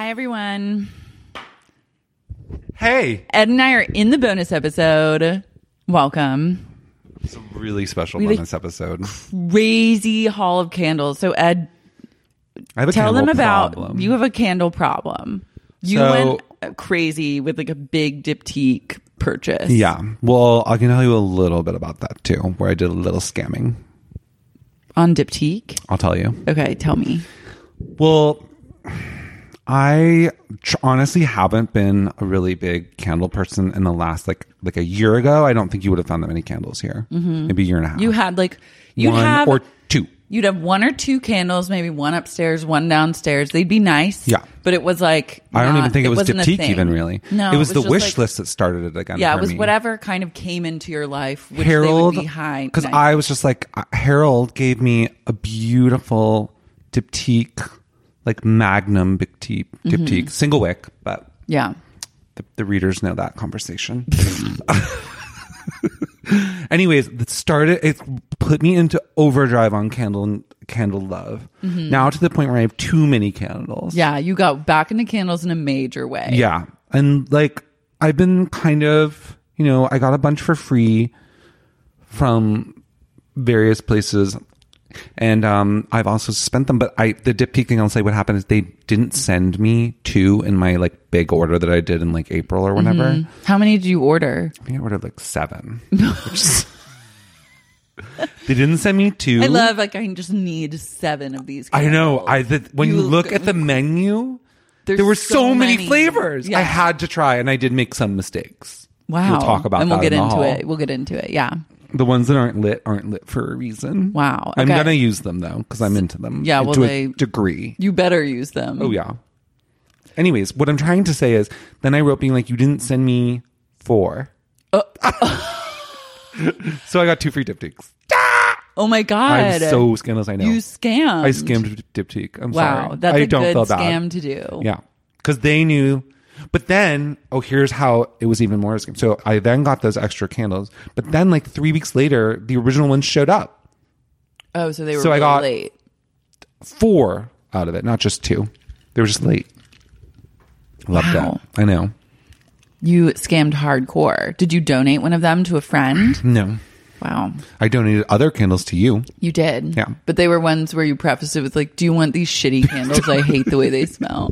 Hi, everyone. Hey. Ed and I are in the bonus episode. Welcome. It's a really special bonus episode. Crazy haul of candles. So, Ed, I have a tell them candle about problem. you have a candle problem. You went crazy with like a big diptyque purchase. Yeah. Well, I can tell you a little bit about that too, where I did a little scamming. On diptyque? I'll tell you. Okay, tell me. Well, I honestly haven't been a really big candle person in the last like a year ago. I don't think you would have found that many candles here. Maybe a year and a half. You had like one or two. You'd have one or two candles, maybe one upstairs, one downstairs. They'd be nice. Yeah. But it was like I don't even think it was wasn't a diptyque thing. even really. No. It was the just wish like, list that started it again. Yeah, for it was me. whatever kind of came into your life, which Harold, they would be high. Because I was just like, Harold gave me a beautiful diptyque, like Magnum diptyque, single wick, but yeah. The readers know that conversation. Anyways, it put me into overdrive on candle love. Now to the point where I have too many candles. Yeah, you got back into candles in a major way. Yeah. And like, I've been kind of, I got a bunch for free from various places. And I've also spent them, but the diptyque thing, I'll say what happened is they didn't send me two in my like big order that I did in like April or whatever. How many did you order? I think I ordered like 7. They didn't send me 2. I love I just need 7 of these candles. I know. When you look at the menu, there were so many flavors. Yeah. I had to try, and I did make some mistakes. Wow. We'll talk about and that we'll get in the into hall. it. We'll get into it. Yeah. The ones that aren't lit for a reason. Wow. I'm Okay. going to use them, though, because I'm into them. Yeah, well, to a degree. You better use them. Oh, yeah. Anyways, what I'm trying to say is, then I wrote being like, you didn't send me 4. So I got 2 free diptyques. Oh, my God. I'm so scandalous, I know. You scammed. I scammed diptyque. I'm sorry. Wow. That's I a don't good feel bad. scam to do. Yeah. Because they knew. But then, here's how it was even more a scam. So I then got those extra candles. But then like 3 weeks later, the original ones showed up. Oh, so they were So I really got late. 4 out of it, not just 2. They were just late. Loved Wow. that. I know. You scammed hardcore. Did you donate one of them to a friend? No. Wow. I donated other candles to you. You did? Yeah. But they were ones where you prefaced it with like, do you want these shitty candles? I hate the way they smell.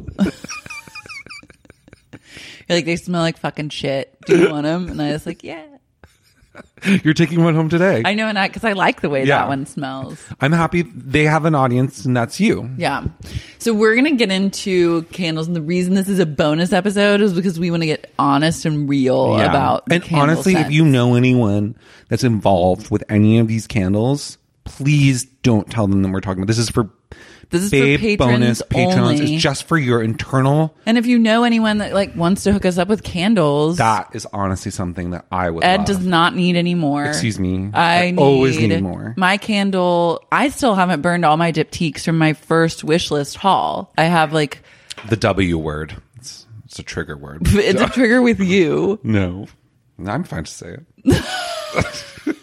You're like, they smell like fucking shit. Do you want them? And I was like, yeah. You're taking one home today. I know, and because I like the way Yeah. that one smells. I'm happy they have an audience, and that's you. Yeah. So we're going to get into candles. And the reason this is a bonus episode is because we want to get honest and real Yeah. about the And candle honestly, scents. if you know anyone that's involved with any of these candles, please don't tell them that we're talking about. This is for babe patrons bonus patrons. only. It's just for your internal. And if you know anyone that like wants to hook us up with candles, That is honestly something that I would Ed love. does not need any more. Excuse me. I always need more. My candle, I still haven't burned all my diptyques from my first wish list haul. I have like... The W word. It's a trigger word. It's a trigger with you. No. I'm fine to say it.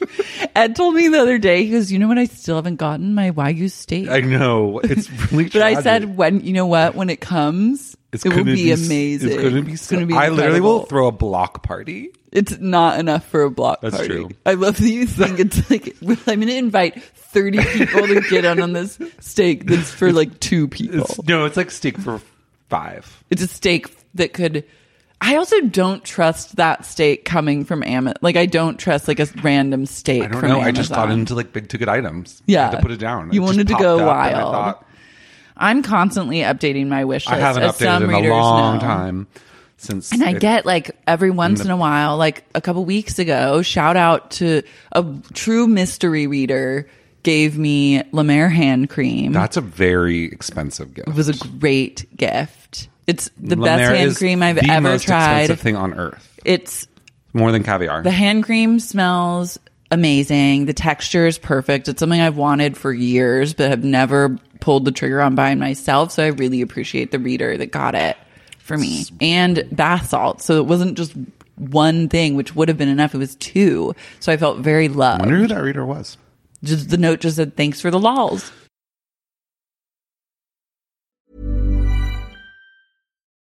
Ed told me the other day, he goes, you know what? I still haven't gotten my Wagyu steak. I know. It's really But I tragic. said, when it comes, it will be amazing. It's going to be It's gonna be I literally will incredible. throw a block party. It's not enough for a block That's party. true. I love that you think it's like, I'm going to invite 30 people to get on this steak that's for like 2 people. It's like steak for 5. It's a steak that could... I also don't trust that steak coming from Amazon. Like, I don't trust like a random steak I don't from know. Amazon. I just got into like big ticket items. Yeah. I had to put it down. You It just wanted to popped go up, and I wild. thought, I'm constantly updating my wish list. I haven't as some updated in a readers long know. time since. And I get like every once in a while, like a couple weeks ago, shout out to a true mystery reader gave me La Mer hand cream. That's a very expensive gift. It was a great gift. It's the La best Mer hand is cream I've the ever most tried. expensive thing on earth. It's More than caviar. the hand cream smells amazing. The texture is perfect. It's something I've wanted for years, but have never pulled the trigger on buying myself. So I really appreciate the reader that got it for me. And bath salt. So it wasn't just one thing, which would have been enough. It was 2. So I felt very I loved. wonder who that reader was. Just the note just said, thanks for the lols.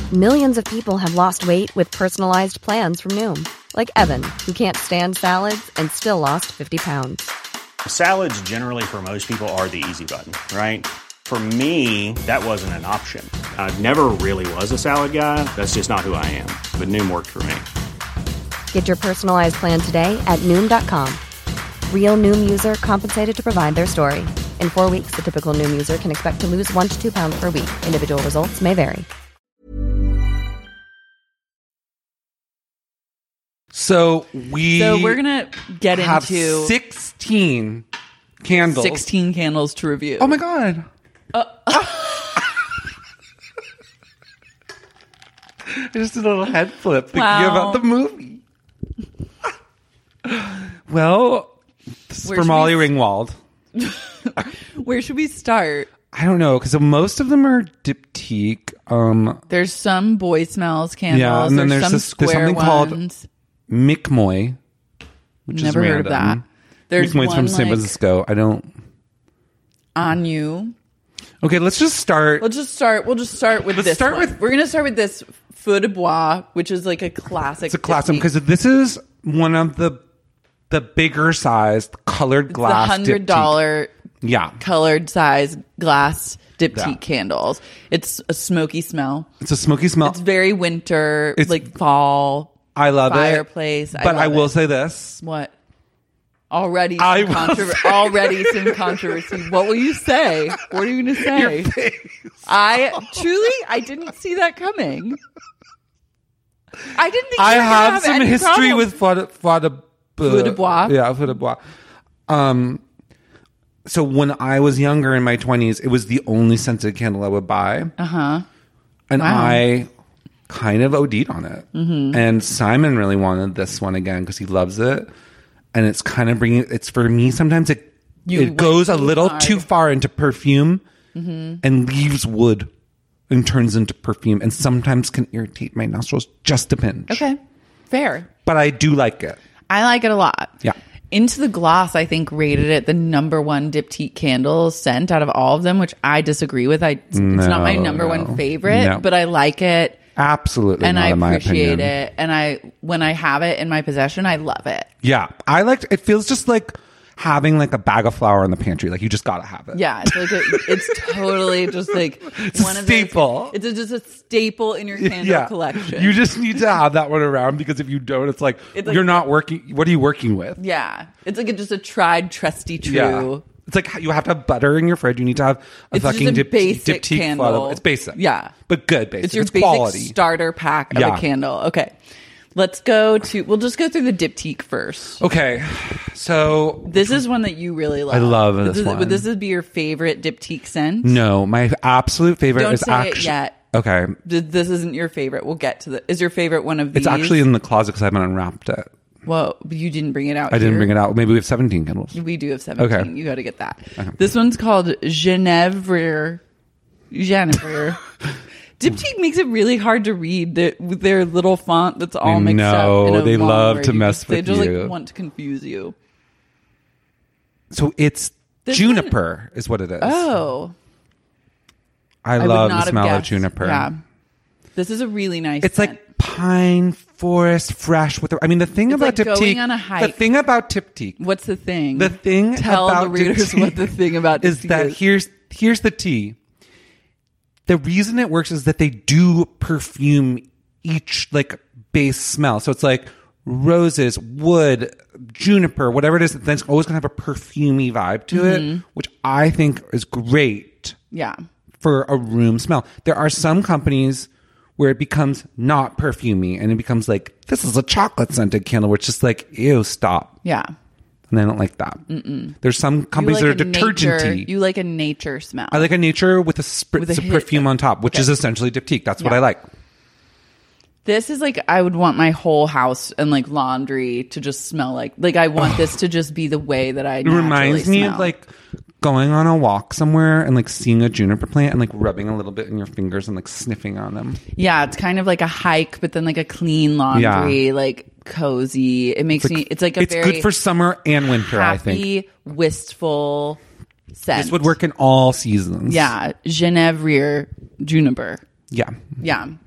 Millions of people have lost weight with personalized plans from Noom. Like Evan, who can't stand salads and still lost 50 pounds. Salads generally for most people are the easy button, right? For me, that wasn't an option. I never really was a salad guy. That's just not who I am. But Noom worked for me. Get your personalized plan today at Noom.com. Real Noom user compensated to provide their story. In 4 weeks, the typical Noom user can expect to lose 1 to 2 pounds per week. Individual results may vary. So we're gonna get have into 16 candles. 16 candles to review. Oh my god. Just a little head flip thinking about the movie. Well, this is for Molly Ringwald. Where should we start? I don't know, because most of them are diptyque. There's some boy smells candles. Yeah, and then there's some there's square something ones. called Mi'kmoy, which Never is heard of random. that. There's Mi'kmoy's one from San like Francisco. I don't. Anyu. Okay, let's just start. We'll just start with this. We're gonna start with this Feu de Bois, which is like a classic. It's a classic because this is one of the bigger sized colored glass. The $100 colored size glass diptyque candles. It's a smoky smell. It's a smoky smell. It's very winter, like fall. I love fireplace. But I will say this. What? Already some controversy. What will you say? What are you going to say? Your face. I didn't see that coming. I didn't think I you were have have some any history problem. with Feu de Bois. Yeah, Feu de Bois. So when I was younger in my 20s, it was the only scented candle I would buy. Uh-huh. And I kind of OD'd on it. Mm-hmm. And Simon really wanted this one again because he loves it. And it's kind of it's for me, sometimes it goes a little too far into perfume and leaves wood and turns into perfume, and sometimes can irritate my nostrils just a pinch. Okay. Fair. But I do like it. I like it a lot. Yeah. Into the Gloss, I think, rated it the number one diptyque candle scent out of all of them, which I disagree with. It's not my number one favorite, but I like it. Absolutely, and not I in my appreciate opinion. it. And when I have it in my possession, I love it. Yeah, I liked. It feels just like having like a bag of flour in the pantry. Like you just gotta have it. Yeah, it's like it's totally just like it's one a staple. It's just a staple in your candle collection. You just need to have that one around because if you don't, it's like you're not working. What are you working with? Yeah, it's like just a tried, trusty, true. Yeah. It's like you have to have butter in your fridge. You need to have a fucking basic diptyque candle. It's basic. Yeah. But good basic. It's your basic quality. starter pack of a candle. Okay. We'll just go through the diptyque first. Okay. So this is one that you really love. I love this one. Would this be your favorite diptyque scent? No, my absolute favorite Don't is say actually it yet. Okay. This isn't your favorite. We'll get to is your favorite one of these? It's actually in the closet because I haven't unwrapped it. Well, you didn't bring it out. I didn't bring it out. Maybe we have 17 candles. We do have 17. Okay. You got to get that. Okay. This one's called Genevieve. Diptyque makes it really hard to read with their little font that's all mixed up. No, they love to mess with you. They just like want to confuse you. So it's juniper is what it is. Oh. I love the smell of juniper. Yeah. This is a really nice It's scent. like pine forest fresh with the thing about like diptyque. going on a hike. The thing about diptyque. What's the thing? The thing Tell about the readers diptyque what the thing about is diptyque that here's the tea. The reason it works is that they do perfume each like base smell. So it's like roses, wood, juniper, whatever it is. Then it's always gonna have a perfumey vibe to it, which I think is great. Yeah. For a room smell. There are some companies where it becomes not perfumey and it becomes like, this is a chocolate scented candle, which is just like, ew, stop. Yeah. And I don't like that. There's some companies that are detergent-y. You like a nature smell. I like a nature with a spritz of hit perfume on top, which is essentially diptyque. That's what I like. This is like, I would want my whole house and like laundry to just smell like I want this to just be the way that I It reminds me smell. of like going on a walk somewhere and like seeing a juniper plant and like rubbing a little bit in your fingers and like sniffing on them. Yeah, it's kind of like a hike, but then like a clean laundry, like cozy. It makes it's like a it's very good for summer and winter, I think. happy, wistful scent. This would work in all seasons. Yeah, Genevieve juniper. Yeah. Yeah.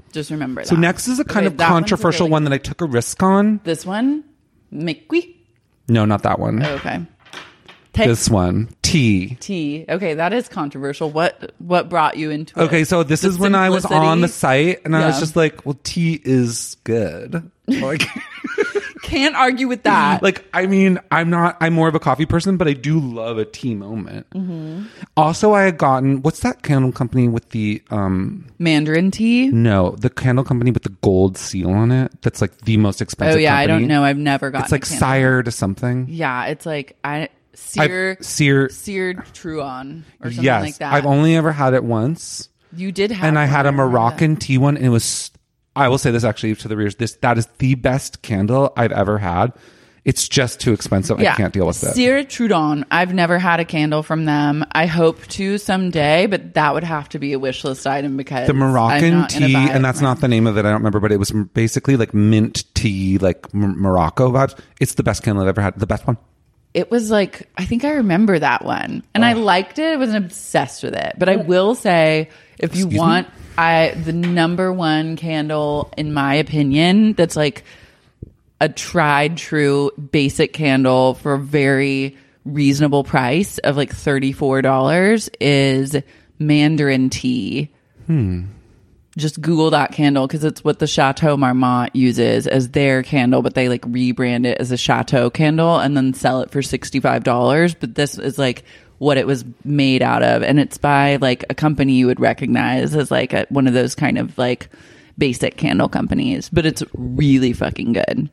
Just remember that. So next is a kind of that one's controversial really one that I took a risk on. This one, Miqui. No, not that one. Okay. This one, tea. Tea. Okay, that is controversial. What brought you into it? Okay, so this The is when I was on the simplicity? site and I was Yeah. just like, well, tea is good. Like, Can't argue with that. like, I mean, I'm more of a coffee person, but I do love a tea moment. Mm-hmm. Also, I had gotten, what's that candle company with the, Mandarin tea. no, the candle company with the gold seal on it? That's like the most expensive Oh yeah, I company. don't know. I've never gotten. It's like a candle. Sire to something. Yeah, it's like Seared seared Truon or something yes, like that. I've only ever had it once. You did have, And I had a one, remember Moroccan tea one, and it was, I will say this actually to the readers, that is the best candle I've ever had. It's just too expensive. that. I can't deal with it. Seared Trudon. I've never had a candle from them. I hope to someday, but that would have to be a wish list item because The I'm Moroccan not gonna tea, buy it and that's from not the name of it, I don't remember, but it was basically like mint tea, like Morocco vibes. It's the best candle I've ever had. The best one. It was like, I think I remember that one. And I liked it. I wasn't obsessed with it. But I will say, if you want, the number one candle, in my opinion, that's like a tried true basic candle for a very reasonable price of like $34 is Mandarin tea. Just Google that candle because it's what the Chateau Marmont uses as their candle, but they like rebrand it as a Chateau candle and then sell it for $65. But this is like what it was made out of, and it's by like a company you would recognize as like one of those kind of like basic candle companies. But it's really fucking good.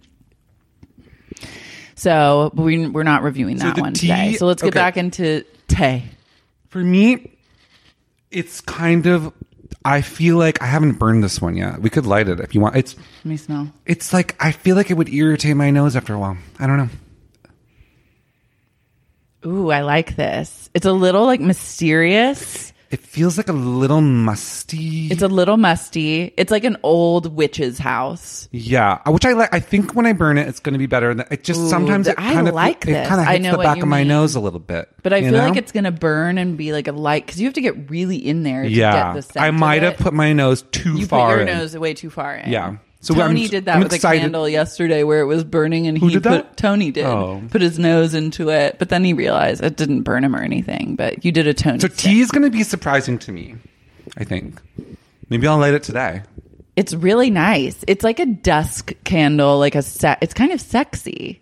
So we're not reviewing that the one tea- today. So let's get okay. back into tea. For me, it's kind of, I feel like I haven't burned this one yet. We could light it if you want. Let me smell. It's like, I feel like it would irritate my nose after a while. I don't know. Ooh, I like this. It's a little like mysterious. It feels like a little musty. It's a little musty. It's like an old witch's house. Yeah, which I like. I think when I burn it, it's going to be better. It just Ooh, sometimes it I kind of like it this. kind of I hits know the what back you of my mean. nose a little bit. But I you feel know? like it's going to burn and be like a light because you have to get really in there to yeah. get the scent I might of have it. put my nose too You far put your in. nose way too far in. Yeah. So Tony I'm- did that I'm with excited. a candle yesterday where it was burning and Who he did that? Tony did. Oh. Put his nose into it, but then he realized it didn't burn him or anything. But you did a Tony. So stick. tea is going to be surprising to me. I think maybe I'll light it today. It's really nice. It's like a dusk candle, like it's kind of sexy.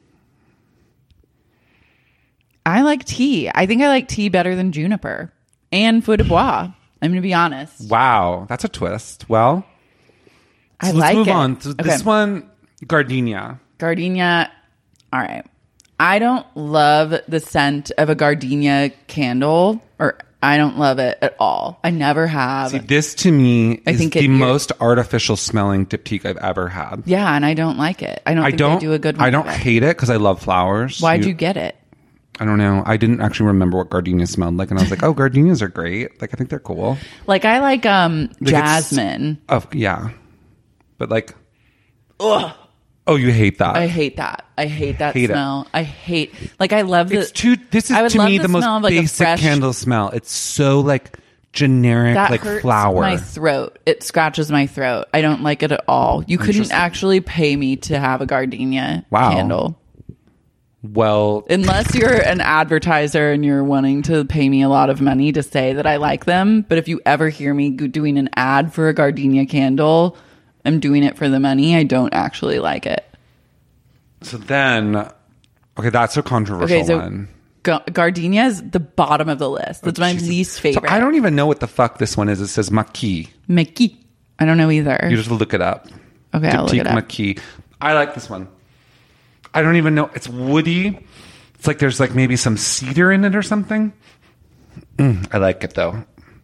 I like tea. I think I like tea better than juniper and feu de bois. I'm going to be honest. Wow, that's a twist. Well, I so like let's move it. on. So this Okay. one, gardenia. Gardenia. All right. I don't love the scent of a gardenia candle, or I don't love it at all. I never have. See, this to me I is think the it- most artificial smelling diptyque I've ever had. Yeah, and I don't like it. I don't think they do a good one. I don't of it. hate it because I love flowers. Why'd you get it? I don't know. I didn't actually remember what gardenia smelled like, and I was like, "Oh, gardenias are great. Like, I think they're cool." Like I like it's- jasmine. Oh, yeah, but like, oh, you hate that. I hate that. I hate that Hate it. smell. I hate like I love the. It's too. This I is would to love me the the most smell of, like, a basic fresh- candle smell. It's so like generic, that like hurts flower. my throat. It scratches my throat. I don't like it at all. You couldn't Interesting. actually pay me to have a gardenia Wow. candle. Well, Unless you're an advertiser and you're wanting to pay me a lot of money to say that I like them. But if you ever hear me doing an ad for a gardenia candle, I'm doing it for the money. I don't actually like it. so then, okay, that's a controversial Okay, so one. gardenia is the bottom of the list. That's my Jesus. least favorite. So I don't even know what the fuck this one is. It says Maki. Mickey. I don't know either. You just look it up. Okay, I'll look it up. Maki. I like this one. I don't even know. It's woody. It's like there's like maybe some cedar in it or something. I like it though.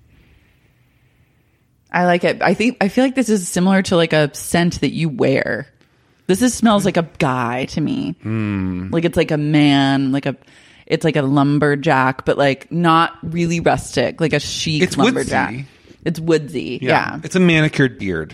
I like it. I feel like this is similar to like a scent that you wear. Smells like a guy to me. Like it's like a man, it's like a lumberjack, but like not really rustic, like a chic It's lumberjack. woodsy. It's woodsy. Yeah. It's a manicured beard.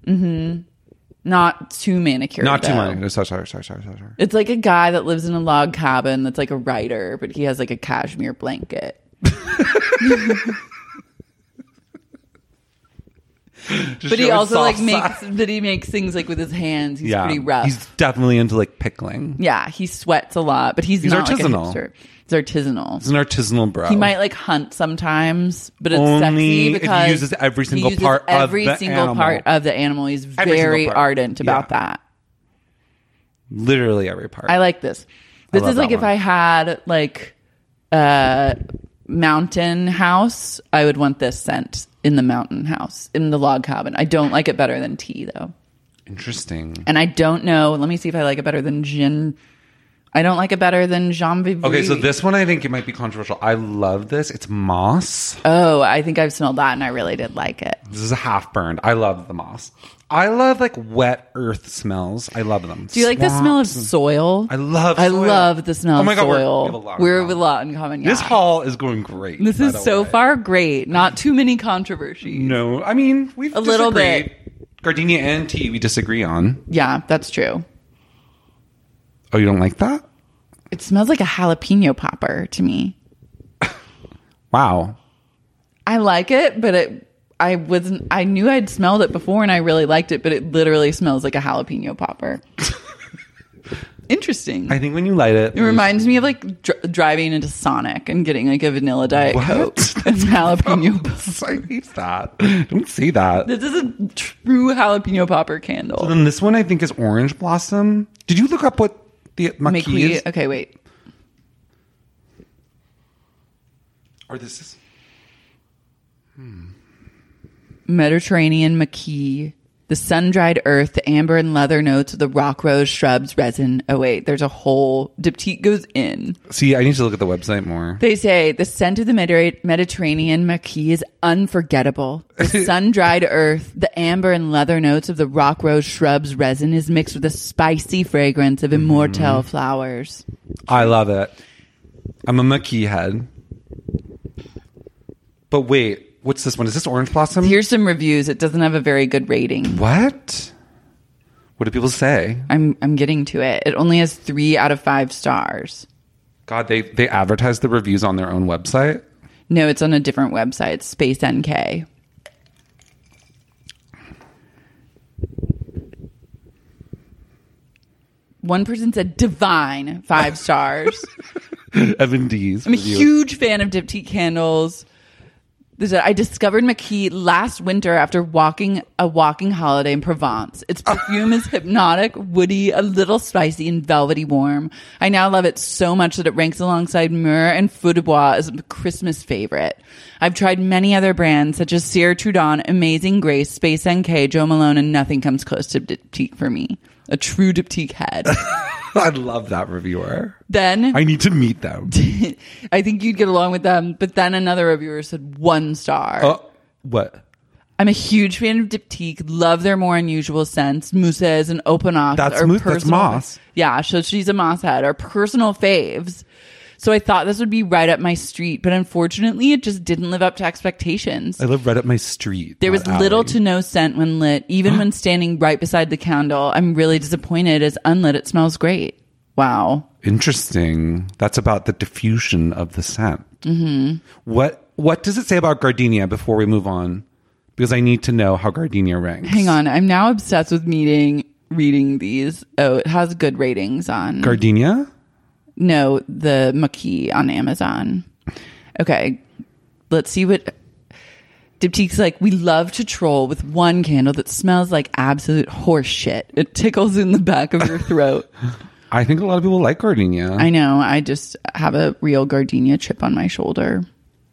Not too manicured. Not too though. manicured. Sorry. It's like a guy that lives in a log cabin that's like a writer, but he has like a cashmere blanket. But he also like makes things like with his hands. He's pretty rough. He's definitely into like pickling. Yeah, he sweats a lot, but he's not artisanal. Like a hipster. He's artisanal. He's an artisanal bro. He might like hunt sometimes, but it's Only sexy because he uses every single part of the animal. part of the animal. He's very ardent about that. Literally every part. I like this. This is like if I had like a mountain house, I would want this scent in the mountain house, in the log cabin. I don't like it better than tea though. Interesting. And I don't know. Let me see if I like it better than gin. I don't like it better than Jean Vivre. Okay, so this one I think it might be controversial. I love this. It's moss. Oh, I think I've smelled that and I really did like it. This is a half burned. I love the moss. I love like wet earth smells. I love them. Do you like the smell of soil? I love soil. I love the smell Oh my of God, soil. We're with a lot in common. This haul is going great. This is so far great. Not too many controversies. No, I mean, we've a little bit. Gardenia and tea we disagree on. Yeah, that's true. Oh, you don't like that? It smells like a jalapeno popper to me. Wow. I like it, but I knew I'd smelled it before and I really liked it, but it literally smells like a jalapeno popper. Interesting. I think when you light it, it reminds me of like driving into Sonic and getting like a vanilla Diet Coke and jalapeno. I hate that. Don't say that. This is a true jalapeno popper candle. So then this one I think is orange blossom. Did you look up what the Maquis is? Okay, wait. Or this is Mediterranean Maquis, the sun-dried earth, the amber and leather notes of the rock rose shrubs, resin. Oh wait, there's a whole diptyque goes in. See, I need to look at the website more. They say the scent of the Mediterranean Maquis is unforgettable. The sun-dried earth, the amber and leather notes of the rock rose shrubs, resin is mixed with the spicy fragrance of immortelle flowers. I love it. I'm a Maquis head. But wait, what's this one? Is this orange blossom? Here's some reviews. It doesn't have a very good rating. What? What do people say? I'm getting to it. It only has 3 out of 5 stars. God, they advertise the reviews on their own website? No, it's on a different website, Space NK. One person said divine, 5 stars. Evan D's. I'm a huge fan of diptyque candles. I discovered Maquis last winter after a walking holiday in Provence. Its perfume is hypnotic, woody, a little spicy, and velvety warm. I now love it so much that it ranks alongside Myrrh and Feu de Bois as a Christmas favorite. I've tried many other brands such as Cire Trudon, Amazing Grace, Space NK, Jo Malone, and nothing comes close to diptyque for me. A true diptyque head. I love that reviewer. Then I need to meet them. I think you'd get along with them. But then another reviewer said 1 star. What? I'm a huge fan of diptyque. Love their more unusual scents. Mousses and Openox. That's moss. Yeah, so she's a moss head. Our personal faves. So I thought this would be right up my street, but unfortunately it just didn't live up to expectations. I live right up my street. There was little to no scent when lit. Even when standing right beside the candle, I'm really disappointed. As unlit, it smells great. Wow. Interesting. That's about the diffusion of the scent. Mm-hmm. What does it say about gardenia before we move on? Because I need to know how gardenia ranks. Hang on. I'm now obsessed with reading these. Oh, it has good ratings on... Gardenia? No, the Maquis on Amazon. Okay, let's see what diptyque's like. We love to troll with one candle that smells like absolute horse shit. It tickles in the back of your throat. I think a lot of people like gardenia. I know. I just have a real gardenia chip on my shoulder.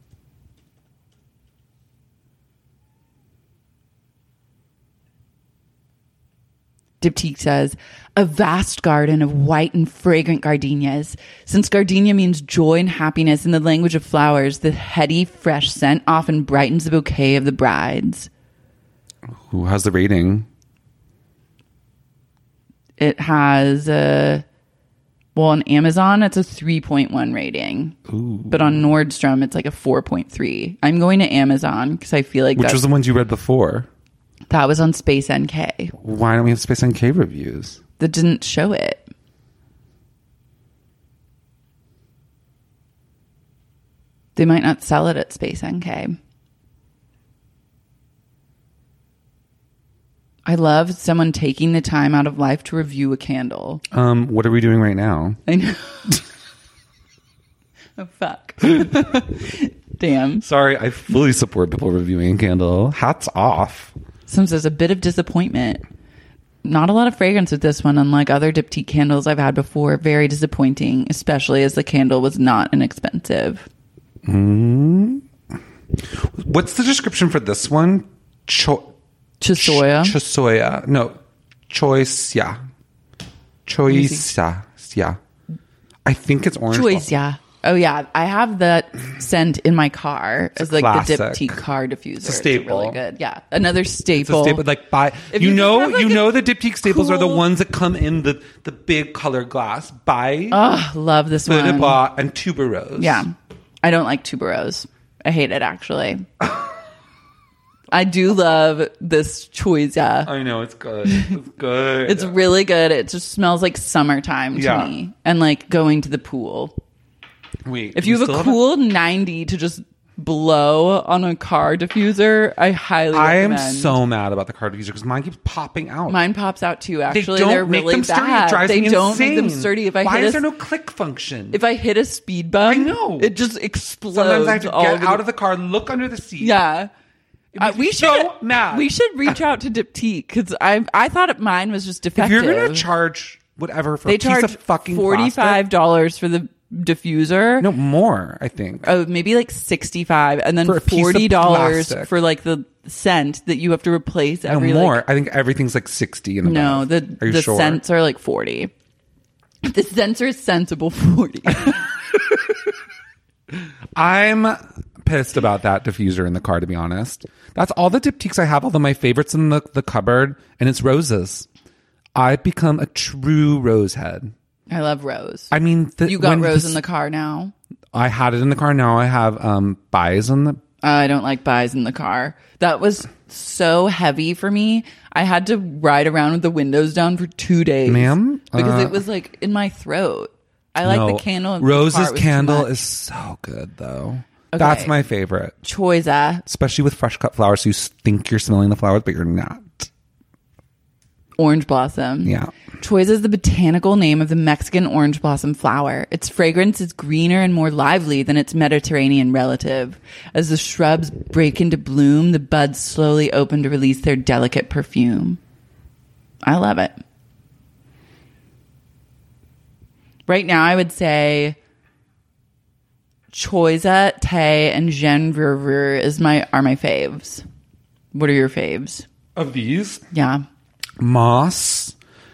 Diptyque says, a vast garden of white and fragrant gardenias. Since gardenia means joy and happiness in the language of flowers, the heady, fresh scent often brightens the bouquet of the brides. Who has the rating? It has on Amazon, it's a 3.1 rating. Ooh. But on Nordstrom, it's like a 4.3. I'm going to Amazon because I feel like Which was the ones you read before? That was on Space NK. Why don't we have Space NK reviews? That didn't show it. They might not sell it at Space NK. I love someone taking the time out of life to review a candle. What are we doing right now? I know. Oh, fuck. Damn. Sorry, I fully support people reviewing a candle. Hats off. Someone says a bit of disappointment. Not a lot of fragrance with this one, unlike other Diptyque candles I've had before. Very disappointing, especially as the candle was not inexpensive. What's the description for this one? Chisoya. Chisoya. No. Choicia. Choicia. Yeah. I think it's orange. Choice, yeah. Oh, yeah. I have that scent in my car as like classic. the Diptyque car diffuser. It's a staple. Really good. Yeah. Another staple. It's a staple. Like buy. If You you know. just have, like, You a know the Diptyque staples are the cool- ones that come in the big color glass. Buy. Oh, love this one. Bonaparte and tuberose. Yeah. I don't like tuberose. I hate it, actually. I do love this Choicia. I know it's good. It's good. It's really good. It just smells like summertime to me. And like going to the pool. Wait, If you have a cool 90 to just blow on a car diffuser, I highly I am recommend. so mad about the car diffuser because mine keeps popping out. Mine pops out too, actually. They don't They're make really them sturdy. It bad. drives They me don't make them insane. sturdy. Why is there no click function? If I hit a speed bump, I know. it just explodes. Sometimes I have to all get over out of the car, look under the seat. Yeah. makes me We so should mad. We should reach out to Diptyque because I thought mine was just If defective. you're going to charge whatever for they a piece charge of fucking $45 for the diffuser. No, more, I think. Oh, maybe like $65, and then For a piece of $40 plastic. for like the scent that you have to replace No, every more. like. I think everything's like 60 and No, above. Are you the sure? scents are like 40. The scents are sensible 40. I'm pissed about that diffuser in the car, to be honest. That's all the Diptyques I have, although my favorite's in the cupboard, and it's roses. I've become a true rose head. I love rose. I mean, You got rose in the car now. I had it in the car. Now I have buys in the. I don't like buys in the car. That was so heavy for me. I had to ride around with the windows down for 2 days. Ma'am? Because it was like in my throat. I like No, the candle. in the Rose's car. It was too candle much. is so good, though. Okay. That's my favorite, Choiza. especially with fresh cut flowers. So you think you're smelling the flowers, but you're not. Orange blossom. Yeah. Choiza is the botanical name of the Mexican orange blossom flower. Its fragrance is greener and more lively than its Mediterranean relative. As the shrubs break into bloom, the buds slowly open to release their delicate perfume. I love it. Right now, I would say Choiza, Tay, and Genvrier are my faves. What are your faves? Of these, Yeah. Moss,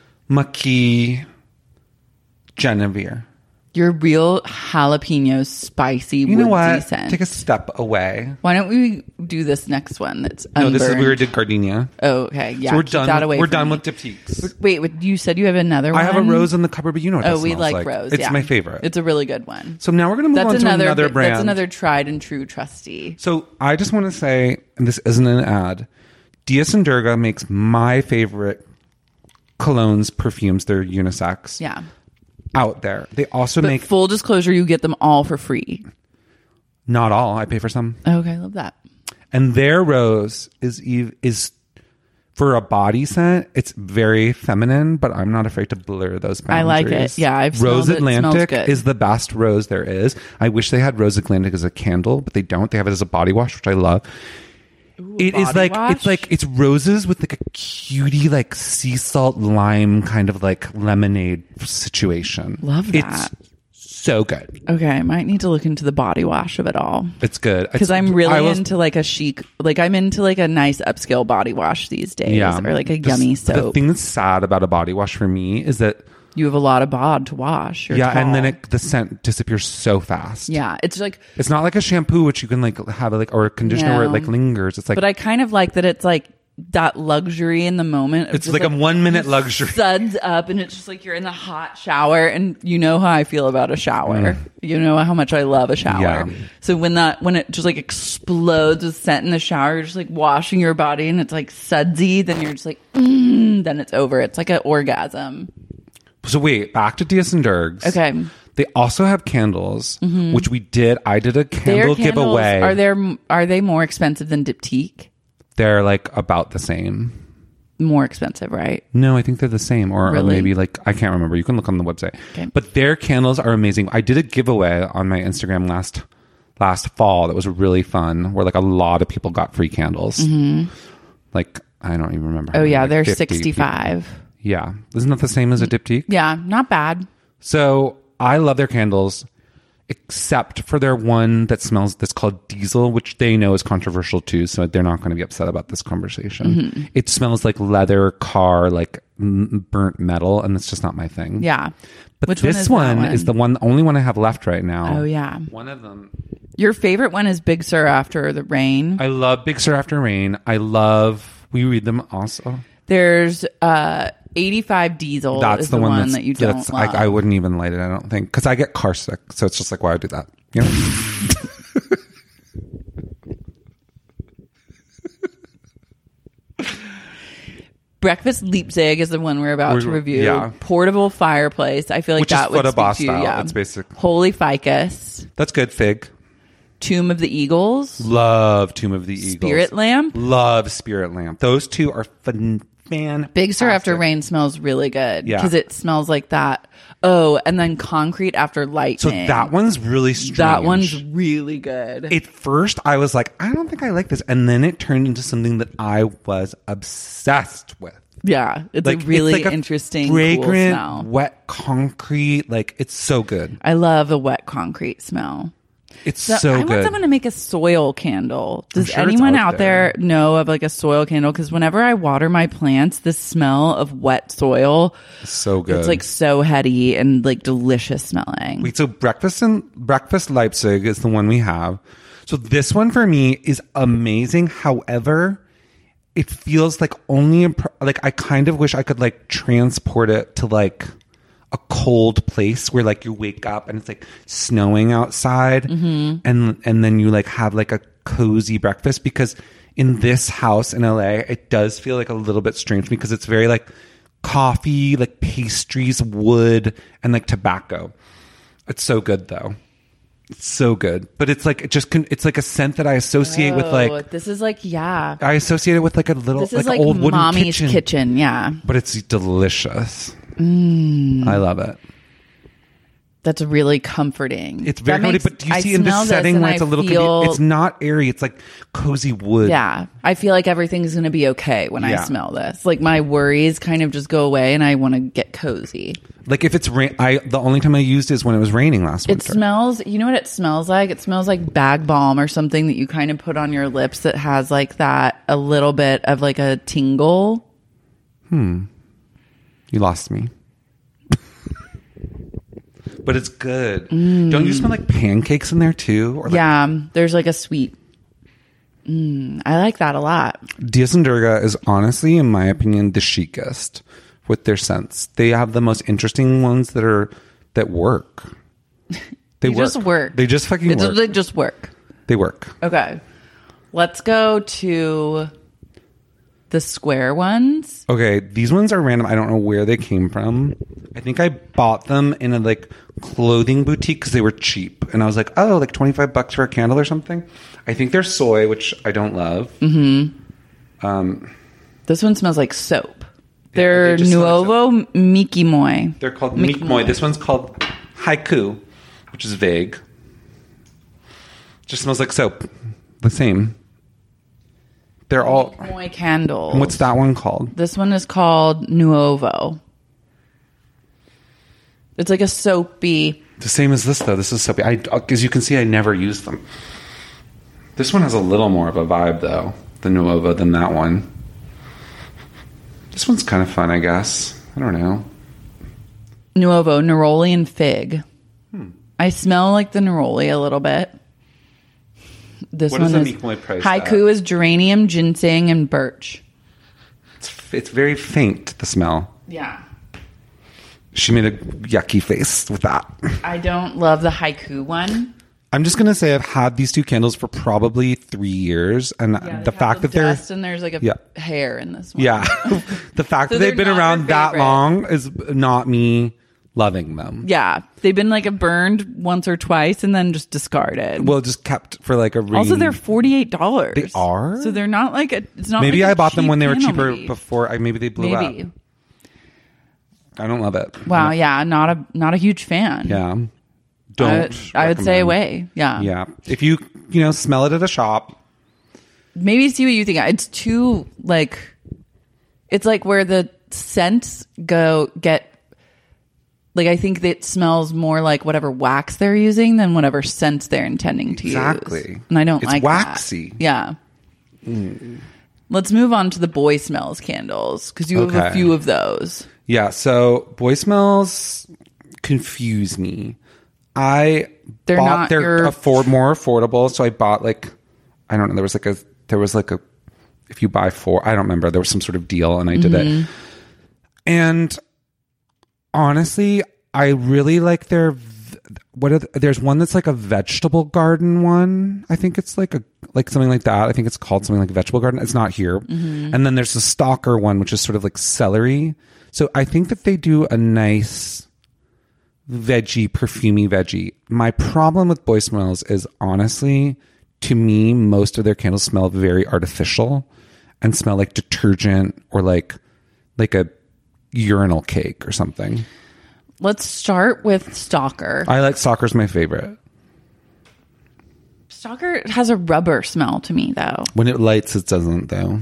Maki, Genevieve. Your real jalapeno spicy You know woodsy what? scent. Take a step away. Why don't we do this next one that's No, unburned? this is we already did gardenia. Oh, okay. Yeah. So we're keep done. that away We're from done me. with Diptyques. Wait, you said you have another one? I have a rose in the cupboard, but you know what that Oh, we smells like rose. It's yeah. my favorite. It's a really good one. So now we're going to move on to another brand. That's another tried and true trusty. So I just want to say, and this isn't an ad, Dias and Durga makes my favorite colognes, perfumes. They're unisex. Yeah. Out there. They also But make, full disclosure, you get them all for free. not all, I pay for some. Okay, I love that. And their rose is for a body scent, it's very feminine, but I'm not afraid to blur those boundaries. I like it. Yeah, I've Rose smelled it. It smells Atlantic good. is the best rose there is. I wish they had Rose Atlantic as a candle, but they don't. They have it as a body wash, which I love. It is body like wash? it's roses with like a cutie like sea salt lime kind of like lemonade situation. Love that. It's so good. Okay, I might need to look into the body wash of it all. It's good Because I'm really into like a chic, like I'm into like a nice upscale body wash these days, or like a yummy The soap. thing that's sad about a body wash for me is that You have a lot of bod to wash. You're and then tall. the scent disappears so fast. Yeah, it's like, It's not like a shampoo which you can like have like or a conditioner where it No. like lingers. It's like but I kind of like that it's like that luxury in the moment. of it's just, like a 1 minute luxury. Suds up and it's just like you're in the hot shower, and you know how I feel about a shower. You know how much I love a shower. Yeah. So when it just like explodes with scent in the shower, you're just like washing your body and it's like sudsy, then you're just like, then it's over. It's like an orgasm. So wait, back to Dias and Durgs. Okay. They also have candles, which we did. I did a Their candle candles, giveaway. are they more expensive than Diptyque? They're like about the same. more expensive, right? No, I think they're the same, or Really? maybe like I can't remember. You can look on the website. Okay. But their candles are amazing. I did a giveaway on my Instagram last fall that was really fun, where like a lot of people got free candles. Like I don't even remember. how Oh many, yeah, like they're 50 65. people. Yeah, isn't that the same as a diptyque? Yeah, not bad. So I love their candles, except for their one that smells that's called Diesel, which they know is controversial too. So they're not going to be upset about this conversation. It smells like leather, car, like burnt metal, and it's just not my thing. Yeah. But Which this one one is the only one I have left right now. Oh yeah. One of them. Your favorite one is Big Sur After the Rain. I love Big Sur After Rain. I love. We read them also. There's 85 Diesel. That's is the one that you don't love. I wouldn't even light it. I don't think, because I get car sick. So it's just like, why I do that? You know. Breakfast Leipzig is the one we're about to review. Yeah. Portable fireplace. I feel like Which is that would Foot of speak Boss to you. style. Yeah. It's basic. Holy Ficus. That's good. Fig. Tomb of the Eagles. Love Tomb of the Eagles. Spirit Lamp. Love Spirit Lamp. Those two are fan. Big Sur After Rain smells really good. Yeah. Because it smells like that. Oh, and then Concrete After Lightning. So that one's really strange. That one's really good. At first, I was like, I don't think I like this. And then it turned into something that I was obsessed with. Yeah. It's a really interesting, fragrant, cool smell. wet concrete. Like, it's so good. I love a wet concrete smell. It's so I good. want someone to make a soil candle. Does sure it's anyone out out there know of like a soil candle? Because whenever I water my plants, the smell of wet soil, So good. it's like so heady and like delicious smelling. Wait, so Breakfast Leipzig is the one we have. So this one for me is amazing. However, it feels like like I kind of wish I could like transport it to like a cold place where like you wake up and it's like snowing outside, and then you like have like a cozy breakfast, because in this house in LA it does feel like a little bit strange because it's very like coffee, like pastries, wood, and like tobacco. It's so good though. It's so good, but it's like it's like a scent that I associate with like this is like I associate it with like a little this is like like old wooden mommy's kitchen. Yeah, but it's delicious. I love it. that's really comforting. It's very That comforting, makes- but do you I see in smell this this setting and where it's I a little feel- it's not airy, it's like cozy wood. Yeah, I feel like everything's going to be okay when I Yeah. smell this. Like my worries kind of just go away, and I want to get cozy. Like if it's rain, the only time I used it is when it was raining last It winter. smells, you know what it smells like? It smells like bag balm or something that you kind of put on your lips that has like that, a little bit of like a tingle. You lost me. But it's good. Don't you smell like pancakes in there too? Or like Yeah, there's like a sweet. I like that a lot. Diaz and Durga is honestly, in my opinion, the chicest with their scents. They have the most interesting ones that work. They just work. They just fucking work. They just work. They work. Okay. Let's go to the square ones. Okay, these ones are random. I don't know where they came from. I think I bought them in a like clothing boutique because they were cheap, and I was like, oh, like $25 for a candle or something. I think they're soy, which I don't love. This one smells like soap. they They're just smell Nuovo Miki Moi. They're called Meek Moi. This one's called Haiku, which is vague. Just smells like soap. The same. They're all. Moi candles. And what's that one called? This one is called Nuovo. It's like a soapy. The same as this though. This is soapy. As you can see, I never use them. This one has a little more of a vibe though, the Nuovo, than that one. This one's kind of fun, I guess. I don't know. Nuovo, neroli and fig. I smell like the neroli a little bit. This What one is the is Meek Moi price Haiku at? is geranium, ginseng, and birch. It's very faint, the smell. Yeah. She made a yucky face with that. I don't love the Haiku one. I'm just going to say I've had these two candles for probably 3 years. And the fact that they're... dust and there's like a Yeah. hair in this one. Yeah. The fact So that they've they're been not around your that favorite. long is not me loving them. Yeah. They've been like burned once or twice and then just discarded. Well, just kept for like a Also, they're $48. They are? So they're not like it's not maybe like I bought them when they were candle, cheaper maybe. before. Maybe they blew Maybe. up. I don't love it. Wow, yeah, not a huge fan. Yeah. Don't. I would say recommend. away. Yeah. Yeah. If you smell it at a shop. Maybe see what you think. It's too like it's like where the scents get like I think that it smells more like whatever wax they're using than whatever scents they're intending to Exactly. use. And I don't It's like waxy. that. Yeah. Let's move on to the boy smells candles because you have a Okay. few of those. Yeah. So boy smells confuse me. They're not your- more affordable. So I bought like, I don't know. There was like a, if you buy 4, I don't remember. There was some sort of deal and I did it. And honestly, I really like there's one that's like a vegetable garden one. I think it's like something like that. I think it's called something like vegetable garden. It's not here. And then there's the stalker one, which is sort of like celery. So I think that they do a nice perfumey veggie. My problem with boy smells is honestly, to me, most of their candles smell very artificial and smell like detergent or like a urinal cake or something. Let's start with Stalker. I like Stalker's my favorite. Stalker has a rubber smell to me, though. When it lights, it doesn't, though.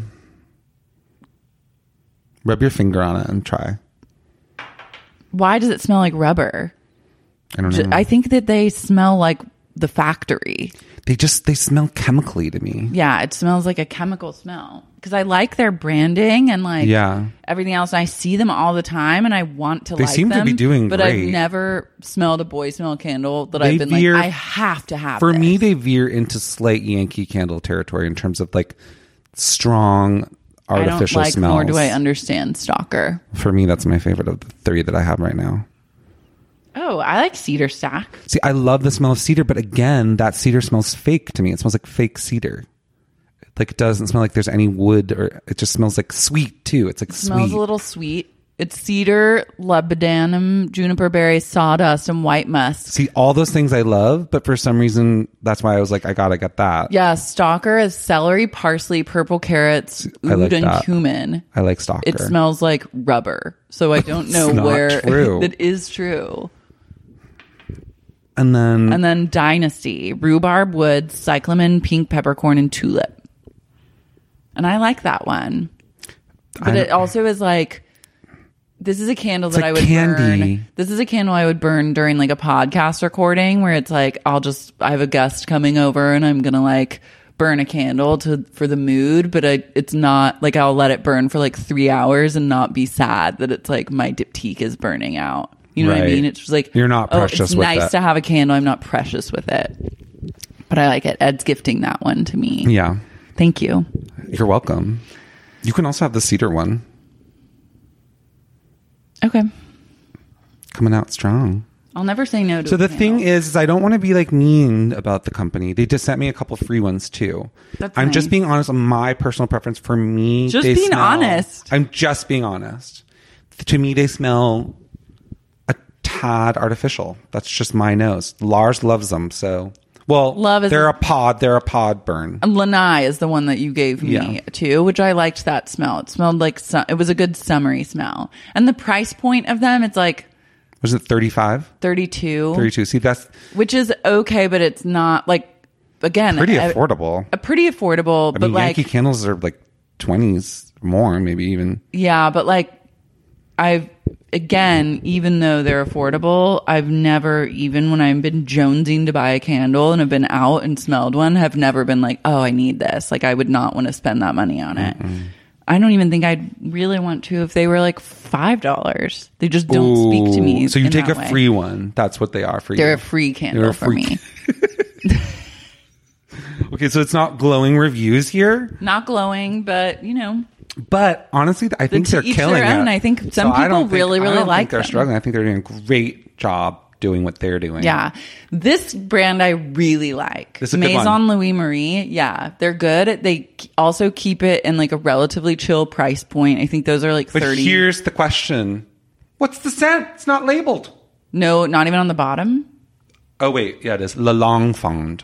Rub your finger on it and try. Why does it smell like rubber? I don't know. I think that they smell like the factory. They smell chemically to me. Yeah, it smells like a chemical smell. Because I like their branding and like everything else. And I see them all the time and I want to They like seem them. to be doing but great. I've never smelled a boy smell candle that They I've been veer- like, I have to have For this. me, they veer into slight Yankee Candle territory in terms of like strong artificial I don't like, smells. nor do I understand Stalker. For me, that's my favorite of the 3 that I have right now. Oh, I like Cedar Stack. See, I love the smell of cedar, but again, that cedar smells fake to me. It smells like fake cedar. Like it doesn't smell like there's any wood, or it just smells like sweet too. It's like It smells sweet. a little sweet. It's cedar, labdanum, juniper berry, sawdust, and white musk. See, all those things I love, but for some reason, that's why I was like, I gotta get that. Yeah, Stalker is celery, parsley, purple carrots, I like oud, and that. cumin. I like Stalker. It smells like rubber. So I don't know It's not where true. that is true. And then Dynasty, rhubarb wood, cyclamen, pink peppercorn, and tulip. And I like that one. But it also is like, this is a candle that like I would candy. burn. This is a candle I would burn during like a podcast recording where it's like, I have a guest coming over and I'm going to like burn a candle for the mood, but it's not like I'll let it burn for like 3 hours and not be sad that it's like my diptyque is burning out. You know what I Right. mean? It's just like, You're not precious it's with nice it. to have a candle. I'm not precious with it, but I like it. Ed's gifting that one to me. yeah, Thank you. you're welcome. You can also have the cedar one Okay. coming out strong. I'll never say no to So a the candle. thing is I don't want to be like mean about the company. They just sent me a couple free ones too. That's I'm just nice. being honest on my personal preference. For me, Just they being smell- honest. I'm just being honest. To me, they smell a tad artificial. That's just my nose. Lars loves them. So, well, Love is- they're a pod burn. Lanai is the one that you gave me Yeah. too, which I liked that smell. It smelled like it was a good summery smell. And the price point of them, it's like Was it 35? 32, 32. See, that's which is okay, but it's not like, again, pretty affordable. pretty affordable, I but mean, like, Yankee candles are like 20s more, maybe even. yeah, but like even though they're affordable, I've never, even when I've been jonesing to buy a candle and have been out and smelled one, have never been like, oh, I need this. Like I would not want to spend that money on it. I don't even think I'd really want to if they were like $5. They just don't speak to me. So you in take that a way. free one. That's what they are for you. They're a free candle They're a for free me. Okay, so it's not glowing reviews here, Not glowing, but you know, but honestly, I think to they're each killing their own. it. I think some So I people don't think- really, I really don't like think they're them. struggling. I think they're doing a great job doing what they're doing. yeah. This brand I really like. This is a good Maison one. Louis Marie. Yeah, they're good. They also keep it in like a relatively chill price point. I think those are like But 30. here's the question: what's the scent? It's not labeled. No, not even on the bottom. Oh, wait. Yeah, it is. La Longue Fond.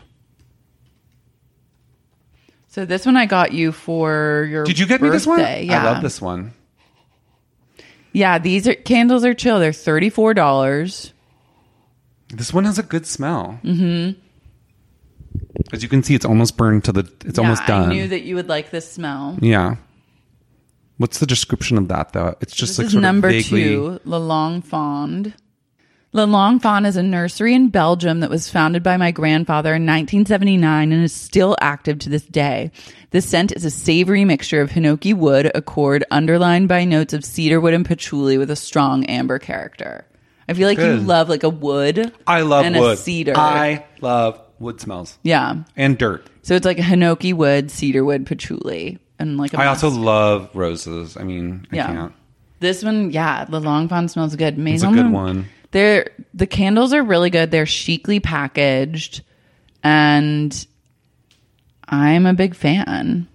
So this one I got you for your Did you get me this one? Yeah. I love this one. Yeah, candles are chill. They're $34. This one has a good smell. Mm-hmm. As you can see, it's almost burned to it's almost done. I knew that you would like this smell. Yeah. What's the description of that, though? It's just This like is sort number of vaguely... 2, La Longue Fond. La Longue Fond is a nursery in Belgium that was founded by my grandfather in 1979 and is still active to this day. The scent is a savory mixture of hinoki wood, accord, underlined by notes of cedarwood and patchouli with a strong amber character. I feel like you love like a wood. I love and wood. A cedar. I love wood smells. Yeah. And dirt. So it's like a hinoki wood, cedarwood, patchouli. And like a I also love roses. I mean, I can't. This one, yeah, La Longue Fond smells good. It's a good one. The candles are really good. They're chicly packaged, and I'm a big fan.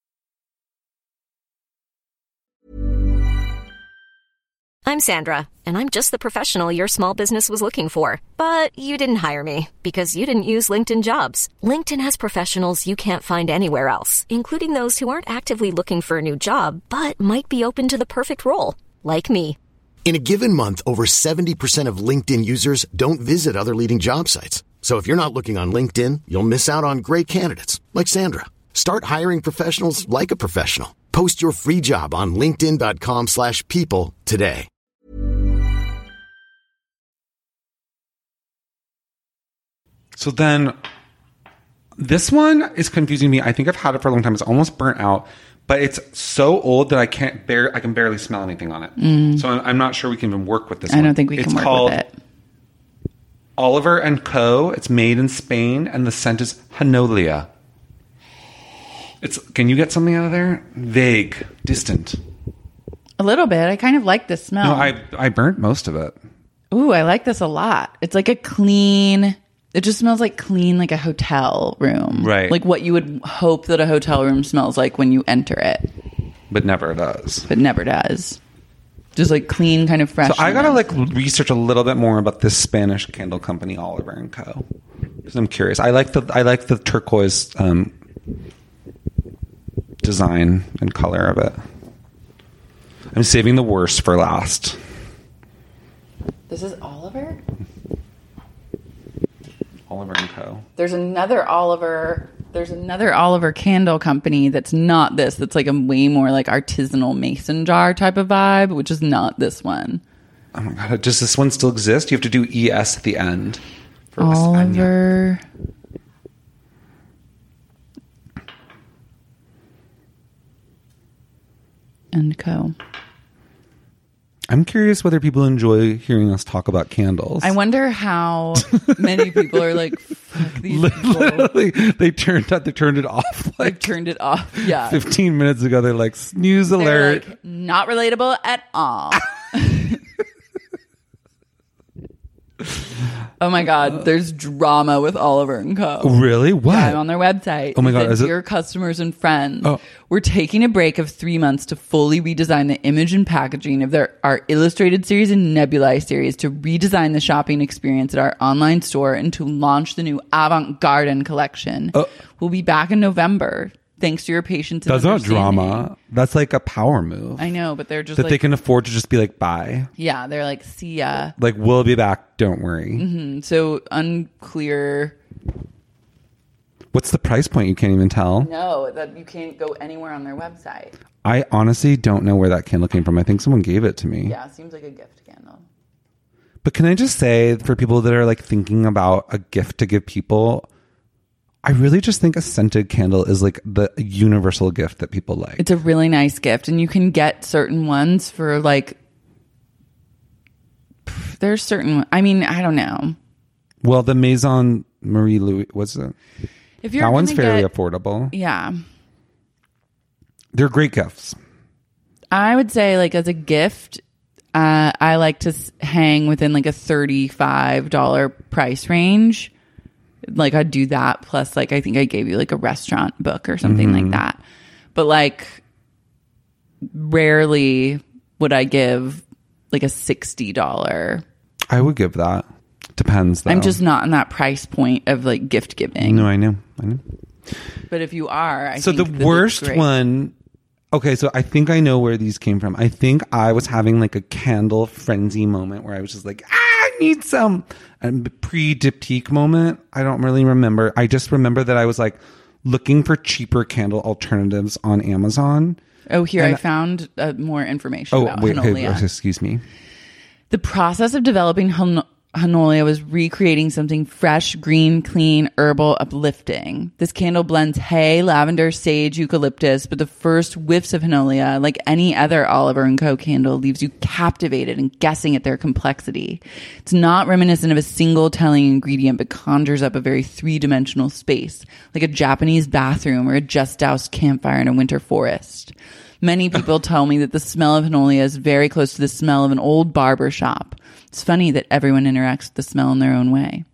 I'm Sandra, and I'm just the professional your small business was looking for. But you didn't hire me because you didn't use LinkedIn Jobs. LinkedIn has professionals you can't find anywhere else, including those who aren't actively looking for a new job, but might be open to the perfect role, like me. In a given month, over 70% of LinkedIn users don't visit other leading job sites. So if you're not looking on LinkedIn, you'll miss out on great candidates like Sandra. Start hiring professionals like a professional. Post your free job on linkedin.com/people today. So then this one is confusing me. I think I've had it for a long time. It's almost burnt out. But it's so old that I can barely smell anything on it. So I'm not sure we can even work with this one. I don't think we can work with it. It's called Oliver & Co. It's made in Spain, and the scent is Hanolia. Can you get something out of there? Vague, distant. A little bit. I kind of like this smell. No, I burnt most of it. Ooh, I like this a lot. It's like a clean... It just smells like clean, like a hotel room. Right. Like what you would hope that a hotel room smells like when you enter it. But never does. But never does. Just like clean, kind of fresh. So I gotta like research a little bit more about this Spanish candle company, Oliver & Co. Because I'm curious. I like the turquoise design and color of it. I'm saving the worst for last. This is Oliver? Oliver & Co. There's another Oliver candle company that's not this. That's like a way more like artisanal mason jar type of vibe, which is not this one. Oh my god! Does this one still exist? You have to do ES at the end. For Oliver & Co. I'm curious whether people enjoy hearing us talk about candles. I wonder how many people are like, fuck these people. Literally, they turned it off. They've turned it off. Yeah. 15 minutes ago, they're like, snooze They're alert. like, not relatable at all. Oh my God, there's drama with Oliver & Co. Really? What? Yeah, I'm on their website. Oh my God, It says, is it- Dear customers and friends, Oh. we're taking a break of 3 months to fully redesign the image and packaging of our Illustrated series and Nebulae series, to redesign the shopping experience at our online store, and to launch the new Avant Garden collection. We'll be back in November. Thanks to your patience and That's not understanding. drama. That's like a power move. I know, but they're just that like, they can afford to just be like, bye. yeah, they're like, see ya. Like, we'll be back. Don't worry. Mm-hmm. So unclear. What's the price point? You can't even tell. No, that you can't go anywhere on their website. I honestly don't know where that candle came from. I think someone gave it to me. Yeah, it seems like a gift candle. But can I just say, for people that are like thinking about a gift to give people, I really just think a scented candle is like the universal gift that people like. It's a really nice gift, and you can get certain ones for like, there's certain, I mean, I don't know. Well, the Maison Marie Louise, what's it? If you're That one's gonna fairly get- affordable. Yeah. They're great gifts. I would say like as a gift, I like to hang within like a $35 price range. Like I'd do that. Plus like, I think I gave you like a restaurant book or something like that. But like rarely would I give like a $60. I would give that. Depends, though. I'm just not in that price point of like gift giving. No, I know. But if you are, I so think the that worst it's great. one. Okay, so I think I know where these came from. I think I was having like a candle frenzy moment where I was just like, I need some. And pre-diptyque moment, I don't really remember. I just remember that I was like looking for cheaper candle alternatives on Amazon. Oh, here I found more information about Hanolia. Excuse me. The process of developing Hanolia was recreating something fresh, green, clean, herbal, uplifting. This candle blends hay, lavender, sage, eucalyptus, but the first whiffs of Hanolia, like any other Oliver & Co. candle, leaves you captivated and guessing at their complexity. It's not reminiscent of a single telling ingredient, but conjures up a very three-dimensional space, like a Japanese bathroom or a just doused campfire in a winter forest. Many people tell me that the smell of Hanolia is very close to the smell of an old barber shop. It's funny that everyone interacts with the smell in their own way.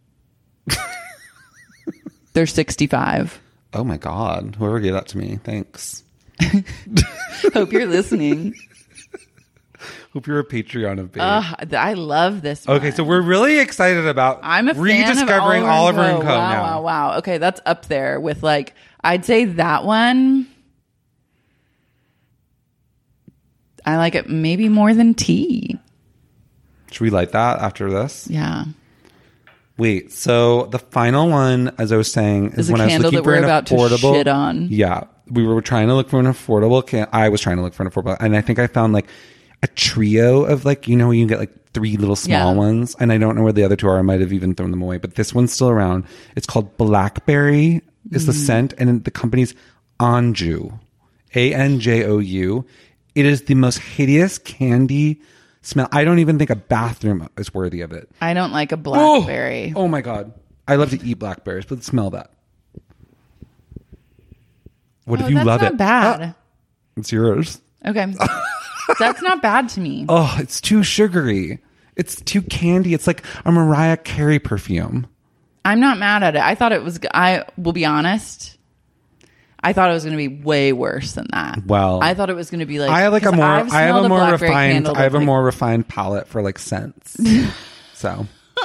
They're 65. Oh my God. Whoever gave that to me. Thanks. Hope you're listening. Hope you're a Patreon of Babe. I love this one. Okay, so we're really excited about I'm a fan rediscovering of Oliver & Co. Wow, now. wow. Okay, that's up there with like, I'd say that one. I like it maybe more than tea. Should we light that after this? Yeah. Wait, so the final one, as I was saying, is a when I was candle looking that for we're an about to affordable. shit on. Yeah, we were trying to look for an affordable. I was trying to look for an affordable, and I think I found like a trio of like, you know, you can get like 3 little small ones, and I don't know where the other 2 are. I might have even thrown them away, but this one's still around. It's called Blackberry. Is the scent, and the company's Anjou, Anjou. It is the most hideous candy smell. I don't even think a bathroom is worthy of it. I don't like a blackberry. Oh my God. I love to eat blackberries, but smell that. What if you love it? That's not bad. It's yours. Okay. That's not bad to me. Oh, it's too sugary. It's too candy. It's like a Mariah Carey perfume. I'm not mad at it. I thought it was, I will be honest, I thought it was going to be way worse than that. Well, I thought it was going to be like, I have a like, more refined palate for like scents. So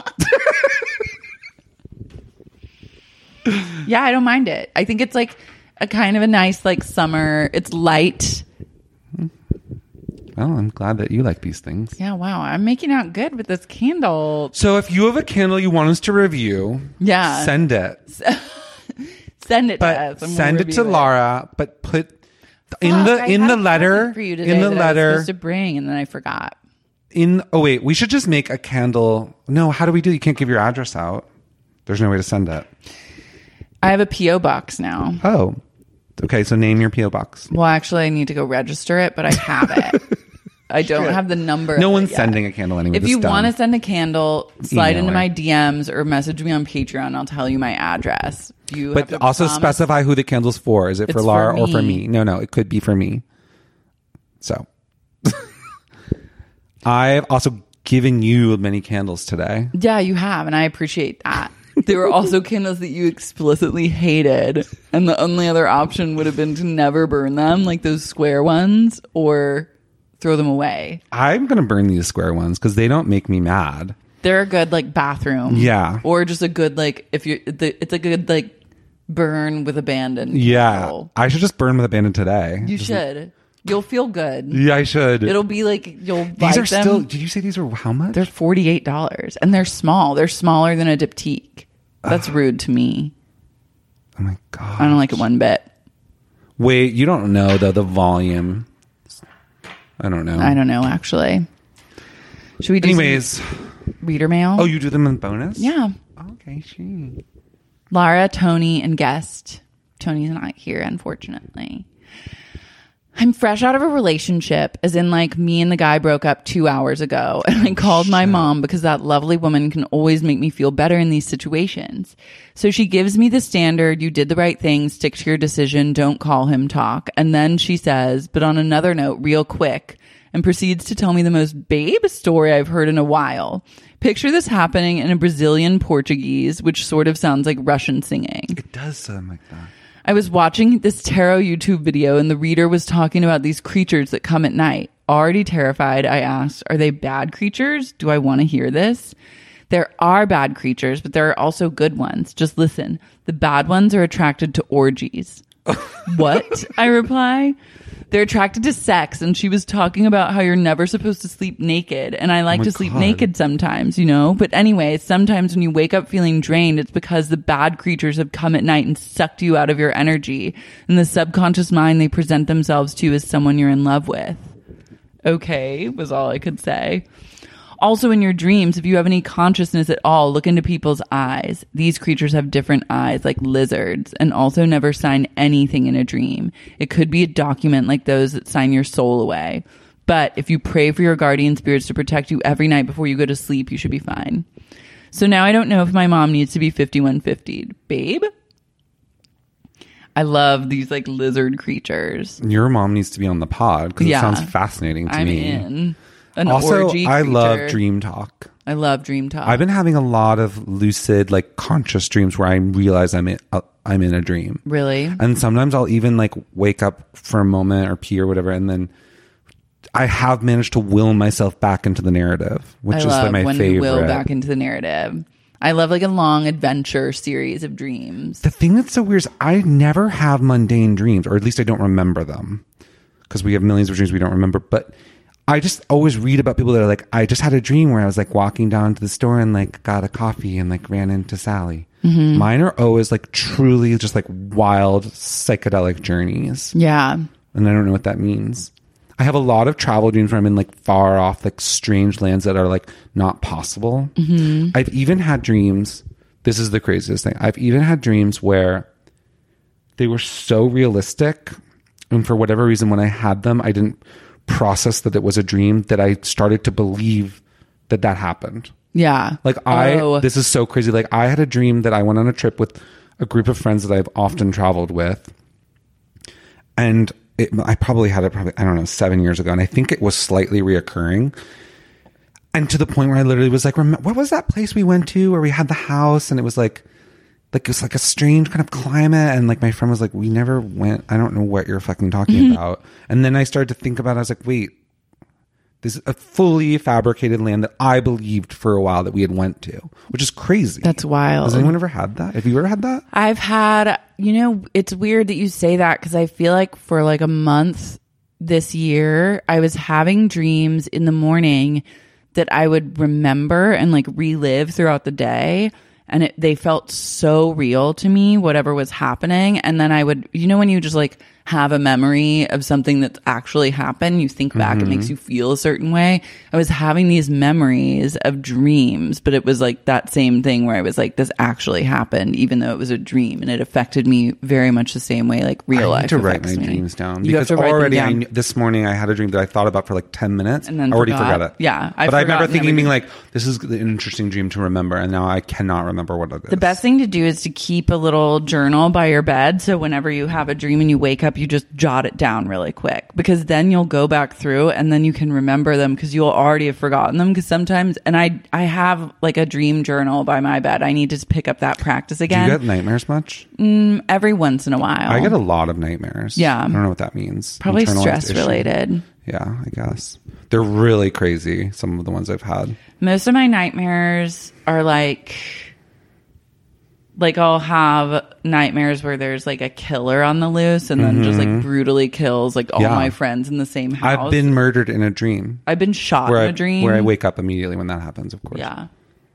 yeah, I don't mind it. I think it's like a kind of a nice like summer. It's light. Well, I'm glad that you like these things. Yeah, wow. I'm making out good with this candle. So if you have a candle you want us to review, send it. Send it but to us. Send it to Laura, but put in the letter for you today in the that letter I was supposed to bring, and then I forgot. Wait, we should just make a candle. No, how do we do? You can't give your address out. There's no way to send it. I have a PO box now. Oh, okay. So name your PO box. Well, actually, I need to go register it, but I have it. I don't have the number. No one's sending a candle anyway. If you want to send a candle, slide into her. my DMs or message me on Patreon. I'll tell you my address. But also specify who the candle's for. Is it for Laura or for me? No, it could be for me. So I've also given you many candles today. Yeah, you have, and I appreciate that. There were also candles that you explicitly hated, and the only other option would have been to never burn them, like those square ones, or throw them away. I'm going to burn these square ones because they don't make me mad. They're a good like bathroom. Yeah. Or just a good like, it's a good like burn with abandon. Yeah. Candle. I should just burn with abandon today. You should. You'll feel good. Yeah, I should. It'll be like you'll These like are them. still, did you say these are how much? They're $48 and they're small. They're smaller than a diptyque. That's rude to me. Oh my God. I don't like it one bit. Wait, you don't know though the volume. I don't know. I don't know actually. Should we do anyways reader mail? Oh, you do them in bonus? Yeah. Okay, she. Lara, Tony, and guest. Tony's not here, unfortunately. I'm fresh out of a relationship, as in like me and the guy broke up 2 hours ago, and I called my mom because that lovely woman can always make me feel better in these situations. So she gives me the standard, you did the right thing, stick to your decision, don't call him talk. And then she says, but on another note, real quick, and proceeds to tell me the most babe story I've heard in a while. Picture this happening in a Brazilian Portuguese, which sort of sounds like Russian singing. It does sound like that. I was watching this tarot YouTube video and the reader was talking about these creatures that come at night. Already terrified, I asked, are they bad creatures? Do I want to hear this? There are bad creatures, but there are also good ones. Just listen. The bad ones are attracted to orgies. What? I reply. They're attracted to sex, and she was talking about how you're never supposed to sleep naked, and I like to sleep naked sometimes, you know? But anyway, sometimes when you wake up feeling drained, it's because the bad creatures have come at night and sucked you out of your energy. In the subconscious mind, they present themselves to you as someone you're in love with. Okay, was all I could say. Also, in your dreams, if you have any consciousness at all, look into people's eyes. These creatures have different eyes, like lizards, and also never sign anything in a dream. It could be a document like those that sign your soul away. But if you pray for your guardian spirits to protect you every night before you go to sleep, you should be fine. So now I don't know if my mom needs to be 5150'd. Babe? I love these like lizard creatures. Your mom needs to be on the pod because it sounds fascinating to me. In. An also, orgy I creature. love dream talk. I love dream talk. I've been having a lot of lucid, like conscious dreams where I realize I'm in a dream. Really? And sometimes I'll even like wake up for a moment or pee or whatever, and then I have managed to will myself back into the narrative, which is like my when favorite. You will back into the narrative. I love like a long adventure series of dreams. The thing that's so weird is I never have mundane dreams, or at least I don't remember them, because we have millions of dreams we don't remember. But I just always read about people that are like, I just had a dream where I was like walking down to the store and like got a coffee and like ran into Sally. Mm-hmm. Mine are always like truly just like wild psychedelic journeys. Yeah. And I don't know what that means. I have a lot of travel dreams where I'm in like far off, like strange lands that are like not possible. Mm-hmm. I've even had dreams. This is the craziest thing. I've even had dreams where they were so realistic. And for whatever reason, when I had them, I didn't process that it was a dream, that I started to believe that that happened. Yeah. Like this is so crazy. Like I had a dream that I went on a trip with a group of friends that I've often traveled with. And I probably had it, I don't know, 7 years ago. And I think it was slightly reoccurring. And to the point where I literally was like, what was that place we went to where we had the house? And it was like it was like a strange kind of climate. And like my friend was like, we never went. I don't know what you're fucking talking about. And then I started to think about it. I was like, wait, this is a fully fabricated land that I believed for a while that we had went to, which is crazy. That's wild. Has anyone ever had that? Have you ever had that? I've had, it's weird that you say that, because I feel like for like a month this year, I was having dreams in the morning that I would remember and like relive throughout the day. And they felt so real to me, whatever was happening. And then I would, when you just like have a memory of something that's actually happened, you think back, it makes you feel a certain way. I was having these memories of dreams, but it was like that same thing where I was like, this actually happened, even though it was a dream. And it affected me very much the same way like real life I need to write my dreams down, because already this morning I had a dream that I thought about for like 10 minutes and then I already forgot it. Yeah. But I remember thinking, being like, this is an interesting dream to remember. And now I cannot remember what it is. The best thing to do is to keep a little journal by your bed. So whenever you have a dream and you wake up, you just jot it down really quick, because then you'll go back through and then you can remember them, because you'll already have forgotten them. Because sometimes, and I have like a dream journal by my bed. I need to pick up that practice again. Do you get nightmares much? Every once in a while. I get a lot of nightmares. Yeah. I don't know what that means. Probably stress related. Yeah, I guess. They're really crazy, some of the ones I've had. Most of my nightmares are like I'll have nightmares where there's like a killer on the loose and then just like brutally kills like all my friends in the same house. I've been murdered in a dream. I've been shot in a dream. Where I wake up immediately when that happens, of course. Yeah.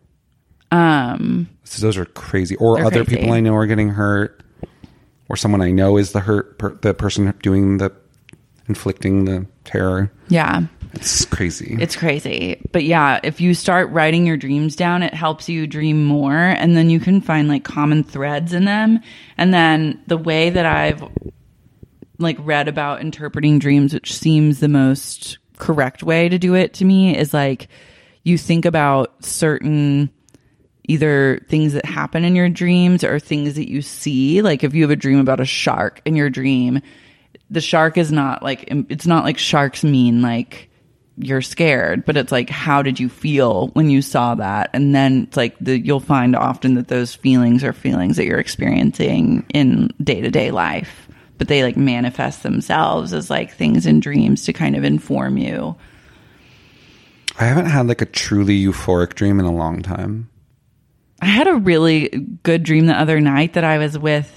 So those are crazy. Or other crazy. People I know are getting hurt. Or someone I know is the the person doing inflicting the terror. Yeah. It's crazy. It's crazy. But yeah, if you start writing your dreams down, it helps you dream more. And then you can find like common threads in them. And then the way that I've like read about interpreting dreams, which seems the most correct way to do it to me, is like you think about certain either things that happen in your dreams or things that you see. Like if you have a dream about a shark in your dream, the shark is not like, it's not like sharks mean like you're scared, but it's like, how did you feel when you saw that? And then it's like you'll find often that those feelings are feelings that you're experiencing in day-to-day life. but they like manifest themselves as like things in dreams to kind of inform you. I haven't had like a truly euphoric dream in a long time. I had a really good dream the other night that I was with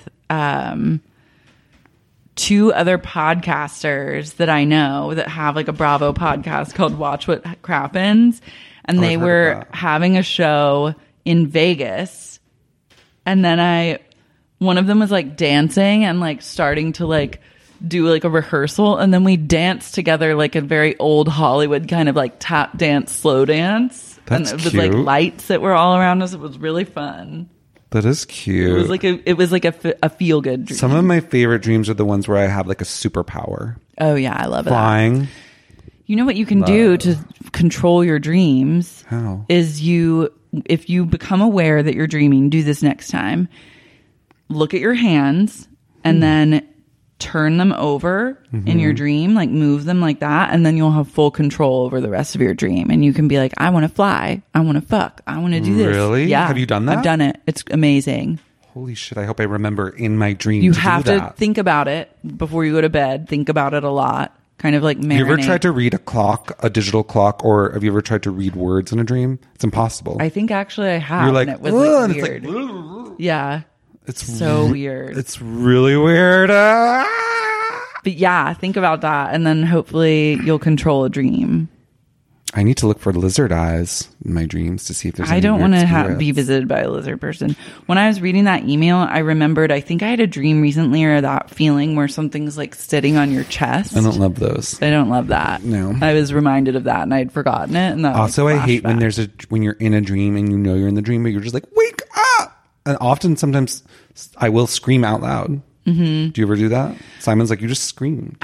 2 other podcasters that I know that have like a Bravo podcast called Watch What Crappens. And they were having a show in Vegas. And then one of them was like dancing and like starting to like do like a rehearsal. And then we danced together like a very old Hollywood kind of like tap dance, slow dance. That's and it was cute. like lights that were all around us. It was really fun. That is cute. It was like a feel good dream. Some of my favorite dreams are the ones where I have like a superpower. Oh yeah, I love it. Flying. You know what you can do to control your dreams? How? Is if you become aware that you're dreaming, do this next time. Look at your hands and then turn them over in your dream, like move them like that, and then you'll have full control over the rest of your dream. And you can be like, I want to fly, I want to fuck, I want to do this. Really? Yeah. Have you done that? I've done it. It's amazing. Holy shit, I hope I remember in my dream You to have do to that. think about it before you go to bed. Think about it a lot. Kind of like marinate. Have you ever tried to read a clock, a digital clock, or have you ever tried to read words in a dream? It's impossible. I think actually I have. You're like, and it was "Ugh," like and it's weird. like, Yeah. it's So weird. It's really weird. But yeah, think about that, and then hopefully you'll control a dream. I need to look for lizard eyes in my dreams to see if there's any I don't weird want to spirits. be visited by a lizard person. When I was reading that email, I remembered, I think I had a dream recently or that feeling where something's like sitting on your chest. I don't love those. I don't love that. No. I was reminded of that and I'd forgotten it. And that Also, like, I hate when flashback. when you're in a dream and you know you're in the dream, but you're just like, wake up! And often, sometimes I will scream out loud. Mm-hmm. Do you ever do that? Simon's like, you just screamed.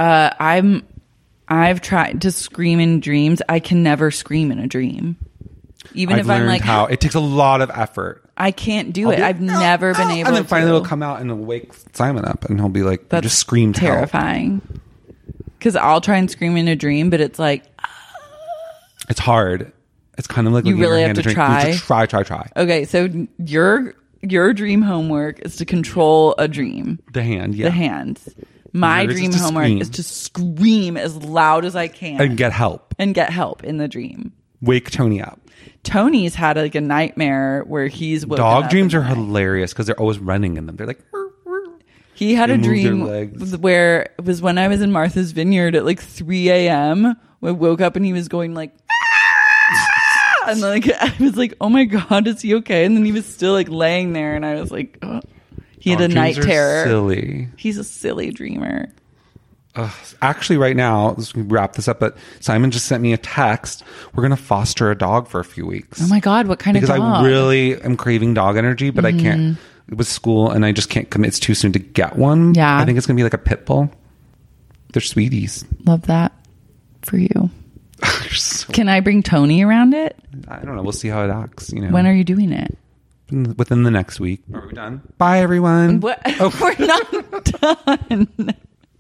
I've tried to scream in dreams. I can never scream in a dream. Even I've if I'm learned like, how it takes a lot of effort. I can't do I'll it. be like, I've never been able to. And then finally it'll come out and it'll wake Simon up and he'll be like, you That's just screamed help. terrifying. Because I'll try and scream in a dream, but it's like, It's hard. It's kind of like You looking at your really hand have to to drink. You try? have to try. okay, so your dream homework is to control a dream. The hand, yeah. The hands. My Yours is dream to homework scream. is to scream as loud as I can And get help. and get help in the dream. Wake Tony up. Tony's had like a nightmare where he's woken Dog up dreams in are the night. hilarious because they're always running in them. They're like, "Rrr, rrr." He had They a move their dream legs. where it was when I was in Martha's Vineyard at like 3 a.m. I woke up and he was going like, "Ah!" And like I was like, oh my God, is he okay? And then he was still like laying there and I was like, oh. He had Dog a night dreams are terror. Silly. He's a silly dreamer. Actually, right now, let's wrap this up. But Simon just sent me a text. We're going to foster a dog for a few weeks. Oh my God, what kind Because of dog? I really am craving dog energy, but I can't with school, and I just can't commit. It's too soon to get one. Yeah. I think it's going to be like a pit bull. They're sweeties. Love that for you. So- Can I bring Tony around it? I don't know. We'll see how it acts. You know, When are you doing it? within the next week. Are we done? Bye, everyone. What? We're not done.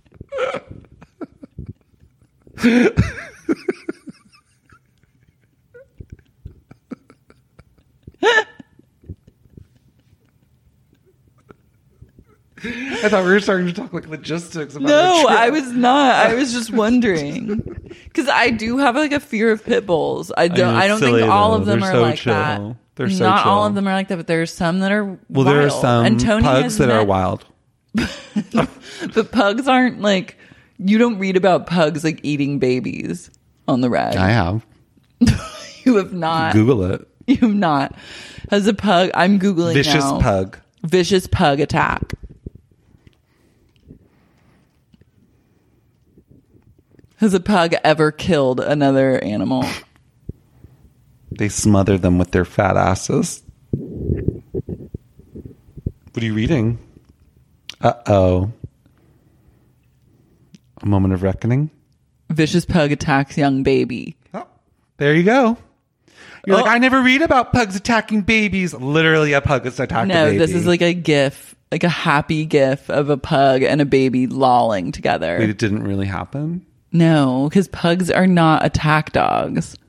I thought we were starting to talk like logistics. About No, the trip. I was not. I was just wondering because I do have like a fear of pit bulls. I don't. know, I it's don't think silly, all though. of them They're are so like chill. that. They're so not all chill. of them are like that, but there's some that are. Well, there are wild. some and Tony pugs has that are met- wild. But pugs aren't like. You don't read about pugs like eating babies on the rag. I have. You have not. Google it. You have not. Has a pug? I'm googling Vicious now. pug. Vicious pug attack. Has a pug ever killed another animal? They smother them with their fat asses. What are you reading? Uh-oh. A moment of reckoning. Vicious pug attacks young baby. Oh, there you go. You're Oh. like, I never read about pugs attacking babies. Literally a pug is attacking a No, baby. this is like a gif, like a happy gif of a pug and a baby lolling together. Wait, it didn't really happen? No, because pugs are not attack dogs.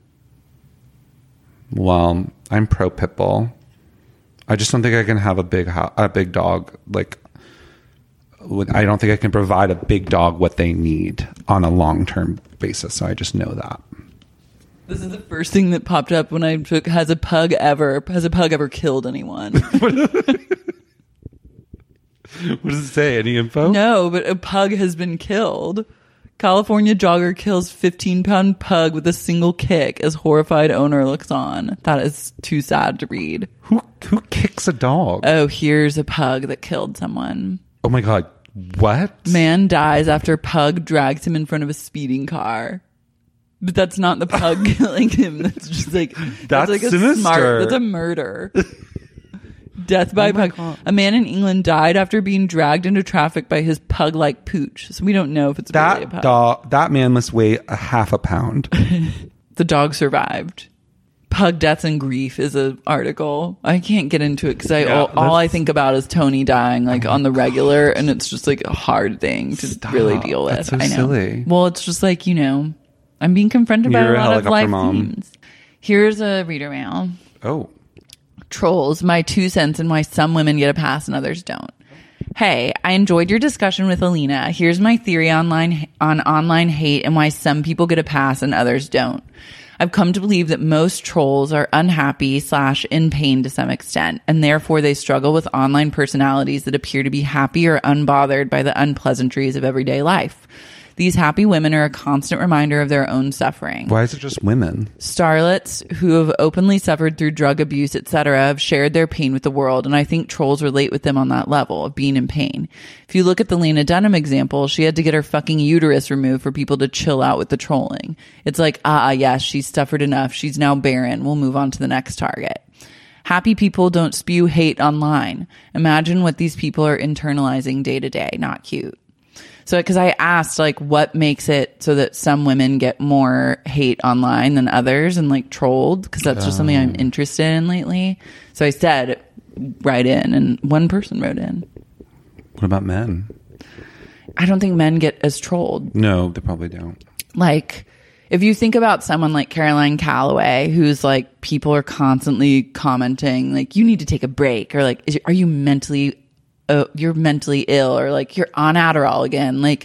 Well, I'm pro pit bull. I just don't think I can have a big dog. Like, I don't think I can provide a big dog what they need on a long-term basis. So I just know that. This is the first thing that popped up when I took, has a pug ever killed anyone? What does it say? Any info? No, but a pug has been killed. California jogger kills 15-pound pug with a single kick as horrified owner looks on. That is too sad to read. Who kicks a dog? Oh, here's a pug that killed someone. Oh my God. What? Man dies after pug drags him in front of a speeding car. But that's not the pug killing him. That's just like that's like sinister. That's a murder. Death by pug. God. A man in England died after being dragged into traffic by his pug-like pooch. So we don't know if it's really a pug. That man must weigh a half a pound. The dog survived. Pug deaths and grief is an article. I can't get into it because all I think about is Tony dying like on the regular, and it's just like a hard thing to really deal with. That's so I know. Silly. Well, it's just like, I'm being confronted by a lot of life themes. Here's a reader mail. Oh. Trolls, my 2 cents and why some women get a pass and others don't. Hey, I enjoyed your discussion with Alina. Here's my theory on online hate and why some people get a pass and others don't. I've come to believe that most trolls are unhappy / in pain to some extent, and therefore they struggle with online personalities that appear to be happy or unbothered by the unpleasantries of everyday life. These happy women are a constant reminder of their own suffering. Why is it just women? Starlets who have openly suffered through drug abuse, etc., have shared their pain with the world, and I think trolls relate with them on that level of being in pain. If you look at the Lena Dunham example, she had to get her fucking uterus removed for people to chill out with the trolling. It's like, yes, she's suffered enough. She's now barren. We'll move on to the next target. Happy people don't spew hate online. Imagine what these people are internalizing day to day. Not cute. So, because I asked, like, what makes it so that some women get more hate online than others and, like, trolled? Because that's just something I'm interested in lately. So I said, write in, and one person wrote in. What about men? I don't think men get as trolled. No, they probably don't. Like, if you think about someone like Caroline Calloway, who's, like, people are constantly commenting, like, you need to take a break, or, like, are you you're mentally ill, or like you're on Adderall again. Like,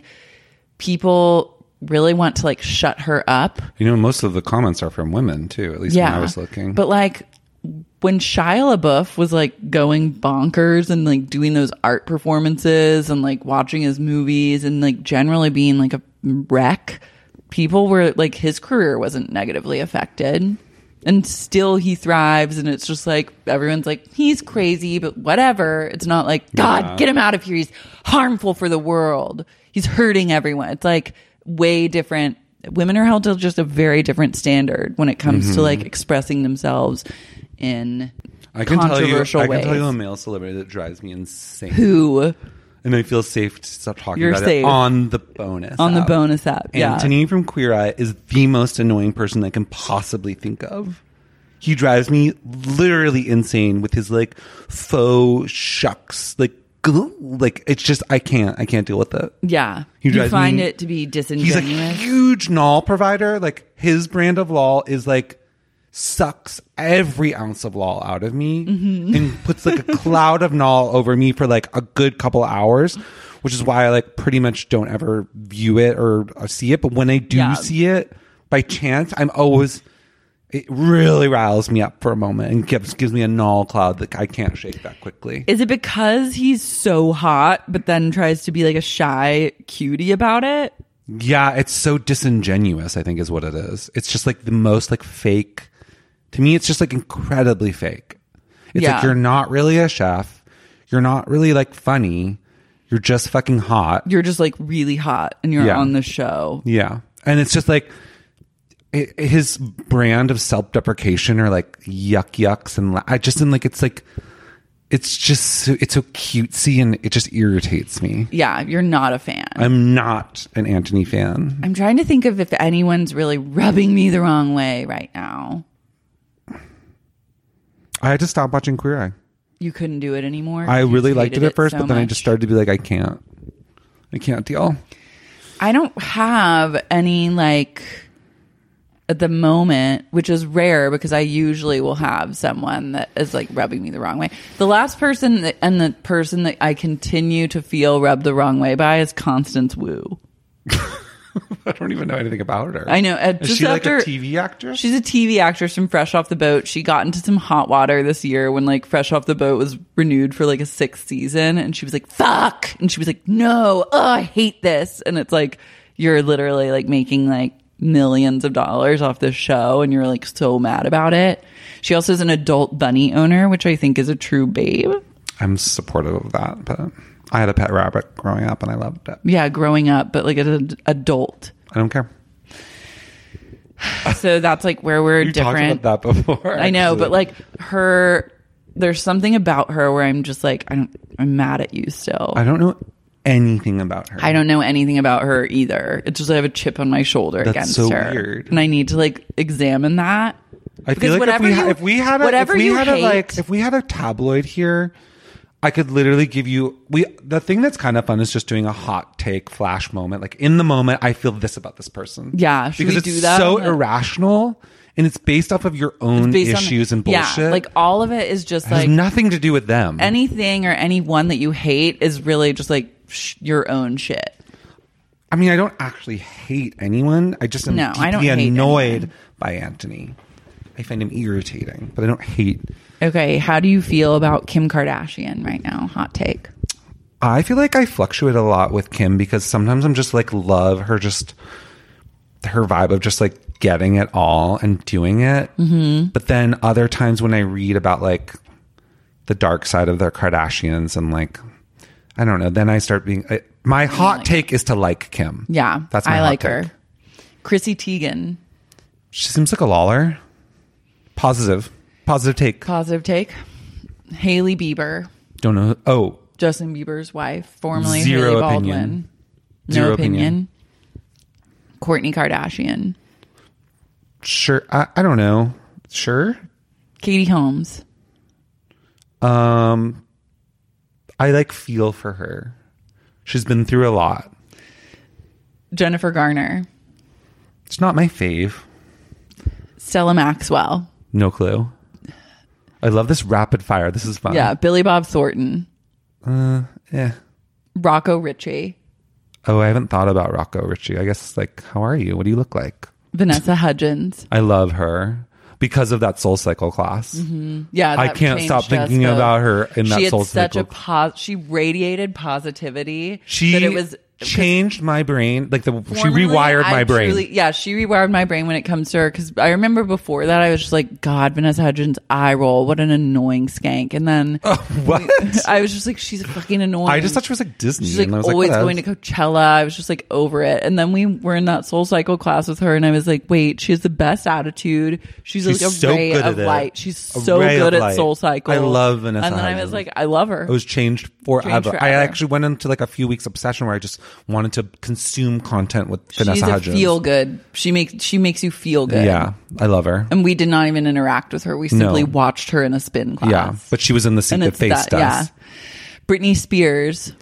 people really want to like shut her up. Most of the comments are from women too, at least when I was looking. But like when Shia LaBeouf was like going bonkers and like doing those art performances and like watching his movies and like generally being like a wreck, people were like, his career wasn't negatively affected. And still he thrives, and it's just like, everyone's like, he's crazy, but whatever. It's not like, God, get him out of here. He's harmful for the world. He's hurting everyone. It's like way different. Women are held to just a very different standard when it comes to like expressing themselves in controversial ways. I can tell you a male celebrity that drives me insane. Who? And I feel safe to stop talking You're about safe. it on the bonus On app. the bonus app, yeah. Anthony from Queer Eye is the most annoying person I can possibly think of. He drives me literally insane with his like faux shucks. Like it's just, I can't deal with it. Yeah. He You drives find me- it to be disingenuous. He's a huge null provider. Like his brand of law is like sucks every ounce of law out of me and puts like a cloud of null over me for like a good couple hours, which is why I like pretty much don't ever view it or see it. But when I do see it by chance, it really riles me up for a moment and gives me a null cloud that I can't shake that quickly. Is it because he's so hot but then tries to be like a shy cutie about it? Yeah, it's so disingenuous, I think is what it is. It's just like the most like fake. To me, it's just like incredibly fake. It's like you're not really a chef. You're not really like funny. You're just fucking hot. You're just like really hot and you're on the show. Yeah. And it's just like his brand of self-deprecation or like yucks. And I just am like, it's so cutesy and it just irritates me. Yeah, you're not a fan. I'm not an Anthony fan. I'm trying to think of if anyone's really rubbing me the wrong way right now. I had to stop watching Queer Eye. You couldn't do it anymore? I really You liked it hated at first, so but then I much? just started to be like, I can't deal. I don't have any like at the moment, which is rare because I usually will have someone that is like rubbing me the wrong way. The last person and the person that I continue to feel rubbed the wrong way by is Constance Wu. I don't even know anything about her. I know. Is she like a TV actress? She's a TV actress from Fresh Off the Boat. She got into some hot water this year when like Fresh Off the Boat was renewed for like a 6th season, and she was like, fuck. And she was like, no, I hate this. And it's like, you're literally like making like millions of dollars off this show and you're like so mad about it. She also is an adult bunny owner, which I think is a true babe. I'm supportive of that, but I had a pet rabbit growing up and I loved it. Yeah, growing up, but like an adult. I don't care. So that's like where we're different. Talked about that before. I know, but like there's something about her where I'm just like, I'm mad at you still. I don't know anything about her. I don't know anything about her either. It's just I have a chip on my shoulder against so her. Weird. And I need to like examine that. I feel like if we had a tabloid here, I could literally give you the thing that's kind of fun is just doing a hot take flash moment. Like in the moment, I feel this about this person. Yeah, because it's so irrational and it's based off of your own issues and bullshit. Yeah, like all of it is just it has nothing to do with them. Anything or anyone that you hate is really just like your own shit. I mean, I don't actually hate anyone. I just am deeply annoyed by Anthony. I find him irritating, but I don't hate. Okay, how do you feel about Kim Kardashian right now? Hot take. I feel like I fluctuate a lot with Kim because sometimes I'm just like love her, just her vibe of just like getting it all and doing it. Mm-hmm. But then other times when I read about like the dark side of their Kardashians and like, I don't know, then I start being, my hot take is to like Kim. Yeah, that's my I hot like take. her. Chrissy Teigen. She seems like a lawler. Positive take. Positive take. Hailey Bieber. Don't know. Oh, Justin Bieber's wife, formerly Zero Hailey opinion. Baldwin. Zero No opinion. Kourtney Kardashian. Sure. I don't know. Sure. Katie Holmes. I like feel for her. She's been through a lot. Jennifer Garner. It's not my fave. Stella Maxwell. No clue. I love this rapid fire. This is fun. Yeah. Billy Bob Thornton. Yeah. Rocco Ritchie. Oh, I haven't thought about Rocco Ritchie. I guess like, how are you? What do you look like? Vanessa Hudgens. I love her because of that Soul Cycle class. Mm-hmm. Yeah, I can't stop thinking about her in that Soul Cycle. She radiated positivity. She that it was changed my brain. Like she rewired my brain. She rewired my brain when it comes to her. Because I remember before that, I was just like, God, Vanessa Hudgens, eye roll. What an annoying skank. And then what? I was just like, she's fucking annoying. I just thought she was like Disney. She's like and I was always like, going to Coachella. I was just like over it. And then we were in that Soul Cycle class with her, and I was like, wait, she has the best attitude. She's like a so ray good of at it. light. She's so good at Soul Cycle. I love Vanessa And then Hudgens. I was like, I love her. It was changed forever. I forever. actually went into like a few weeks obsession where I just wanted to consume content with Vanessa She's a Hudgens. feel good. She makes you feel good. Yeah, I love her. And we did not even interact with her. We simply watched her in a spin class. Yeah, but she was in the seat that Face does. Yeah. Britney Spears.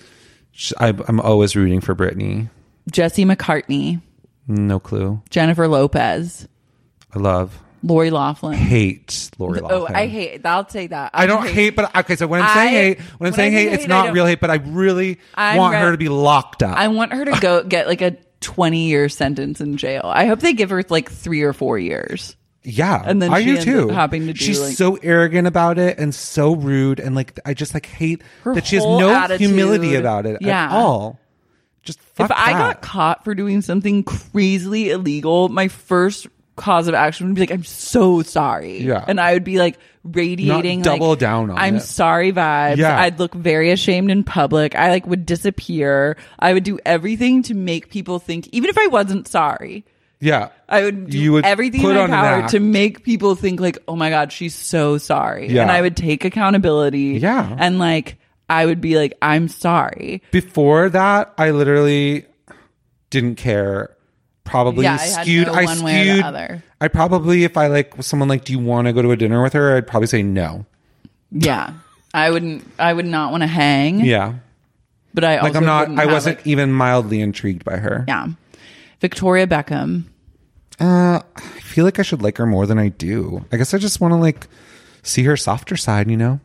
I'm always rooting for Britney. Jesse McCartney. No clue. Jennifer Lopez. I love. Lori Loughlin. Hate Lori Loughlin. Oh, I hate. I'll say that. I don't hate, but okay. So when I'm saying hate, it's not real hate. But I really want her to be locked up. I want her to go get like a 20-year sentence in jail. I hope they give her like 3 or 4 years. Yeah, and then I she do ends too. up having to do. She's like, so arrogant about it and so rude, and like I just like hate her that she has whole no attitude. humility about it at all. Just fuck if I that. got caught for doing something crazily illegal, my first cause of action would be like, I'm so sorry. Yeah. And I would be like radiating, Not double like, down on I'm it. sorry vibes. Yeah. I'd look very ashamed in public. I like would disappear. I would do everything to make people think, even if I wasn't sorry. Yeah. I would do everything in my power to make people think like, oh my God, she's so sorry. Yeah. And I would take accountability. Yeah. And like, I would be like, I'm sorry. Before that, I literally didn't care. Probably skewed. I had no one way or the other. I probably, if I like was someone like, do you want to go to a dinner with her? I'd probably say no. Yeah. I would not want to hang. Yeah. But I also I wasn't even mildly intrigued by her. Yeah. Victoria Beckham. I feel like I should like her more than I do. I guess I just want to like see her softer side, you know?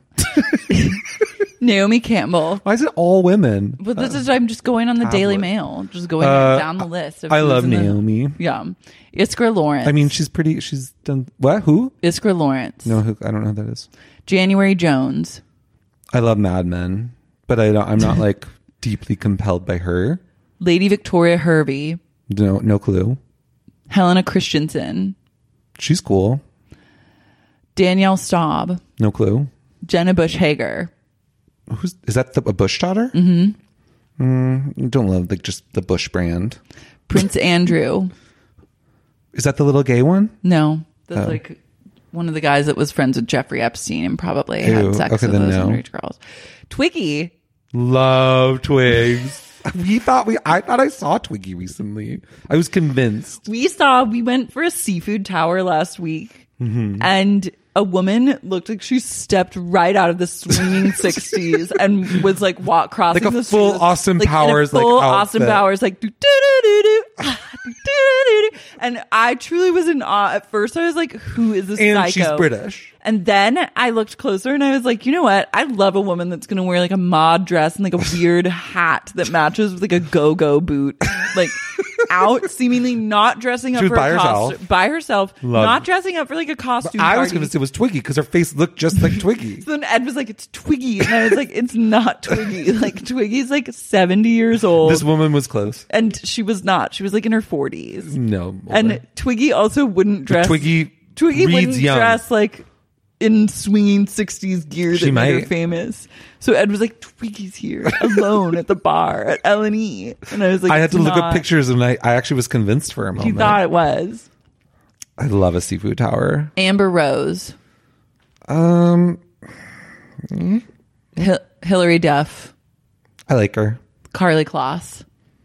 Naomi Campbell. Why is it all women? But this is, I'm just going on the Daily Mail, just going down the list. Of I who's love in the- Naomi. Yeah. Iskra Lawrence. I mean, she's pretty. She's done what? Who? Iskra Lawrence. No, who? I don't know who that is. January Jones. I love Mad Men, but I'm not like deeply compelled by her. Lady Victoria Hervey. No clue. Helena Christensen. She's cool. Danielle Staub. No clue. Jenna Bush Hager. Is that a Bush daughter? Mm-hmm. Don't love just the Bush brand. Prince Andrew. Is that the little gay one? No, that's like one of the guys that was friends with Jeffrey Epstein and probably had sex with those underage girls. Twiggy. Love Twigs. I thought I saw Twiggy recently. I was convinced. We went for a seafood tower last week, and a woman looked like she stepped right out of the swinging 60s and was like crossing like a the full street, Austin like, Powers, in a full like Austin outfit. Powers, like do do do do do, do do do. And I truly was in awe. At first, I was like, "Who is this And psycho?" she's British. And then I looked closer and I was like, you know what? I love a woman that's going to wear like a mod dress and like a weird hat that matches with like a go-go boot. Like out, seemingly not dressing up She was for by a herself. costume. By herself. Love not it. dressing up for like a costume I was party. convinced it was Twiggy because her face looked just like Twiggy. So then Ed was like, it's Twiggy. And I was like, it's not Twiggy. Like Twiggy's like 70 years old. This woman was close. And she was not. She was like in her 40s. No. older. And Twiggy also wouldn't dress. Twiggy wouldn't reads young. dress like in swinging 60s gear that She made her might. famous. So Ed was like, Twiggy's here alone at the bar at L&E. And I was like, I had to look up not. pictures and I actually was convinced for a moment. You thought it was. I love a seafood tower. Amber Rose. Hillary Duff. I like her. Carly Kloss.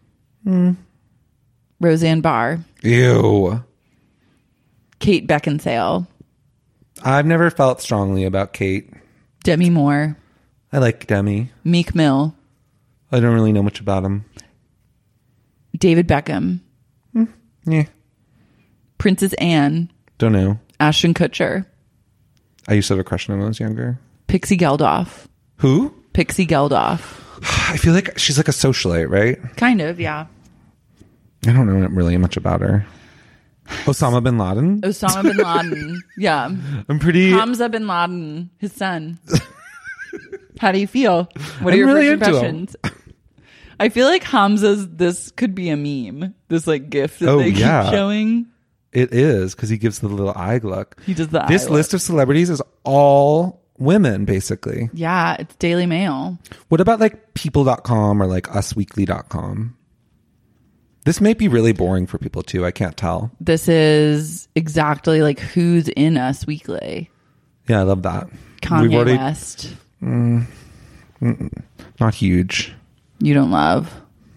Roseanne Barr. Ew. Kate Beckinsale. I've never felt strongly about Kate. Demi Moore. I like Demi. Meek Mill. I don't really know much about him. David Beckham. Yeah. Princess Anne. Don't know. Ashton Kutcher. I used to have a crush on him when I was younger. Pixie Geldof. Who? Pixie Geldof. I feel like she's like a socialite, right? Kind of, yeah. I don't know really much about her. Osama bin Laden? Osama bin Laden. Yeah. I'm pretty... Hamza bin Laden, his son. How do you feel? What are I'm your really first into impressions? I feel like Hamza's, this could be a meme. This like gif that Oh, they yeah. keep showing. It is, because he gives the little eye look. He does the This eye list look. of celebrities is all women, basically. Yeah, it's Daily Mail. What about like people.com or like usweekly.com? This may be really boring for people too. I can't tell. This is exactly like who's in Us Weekly. Yeah, I love that. Kanye West. Not huge. You don't love.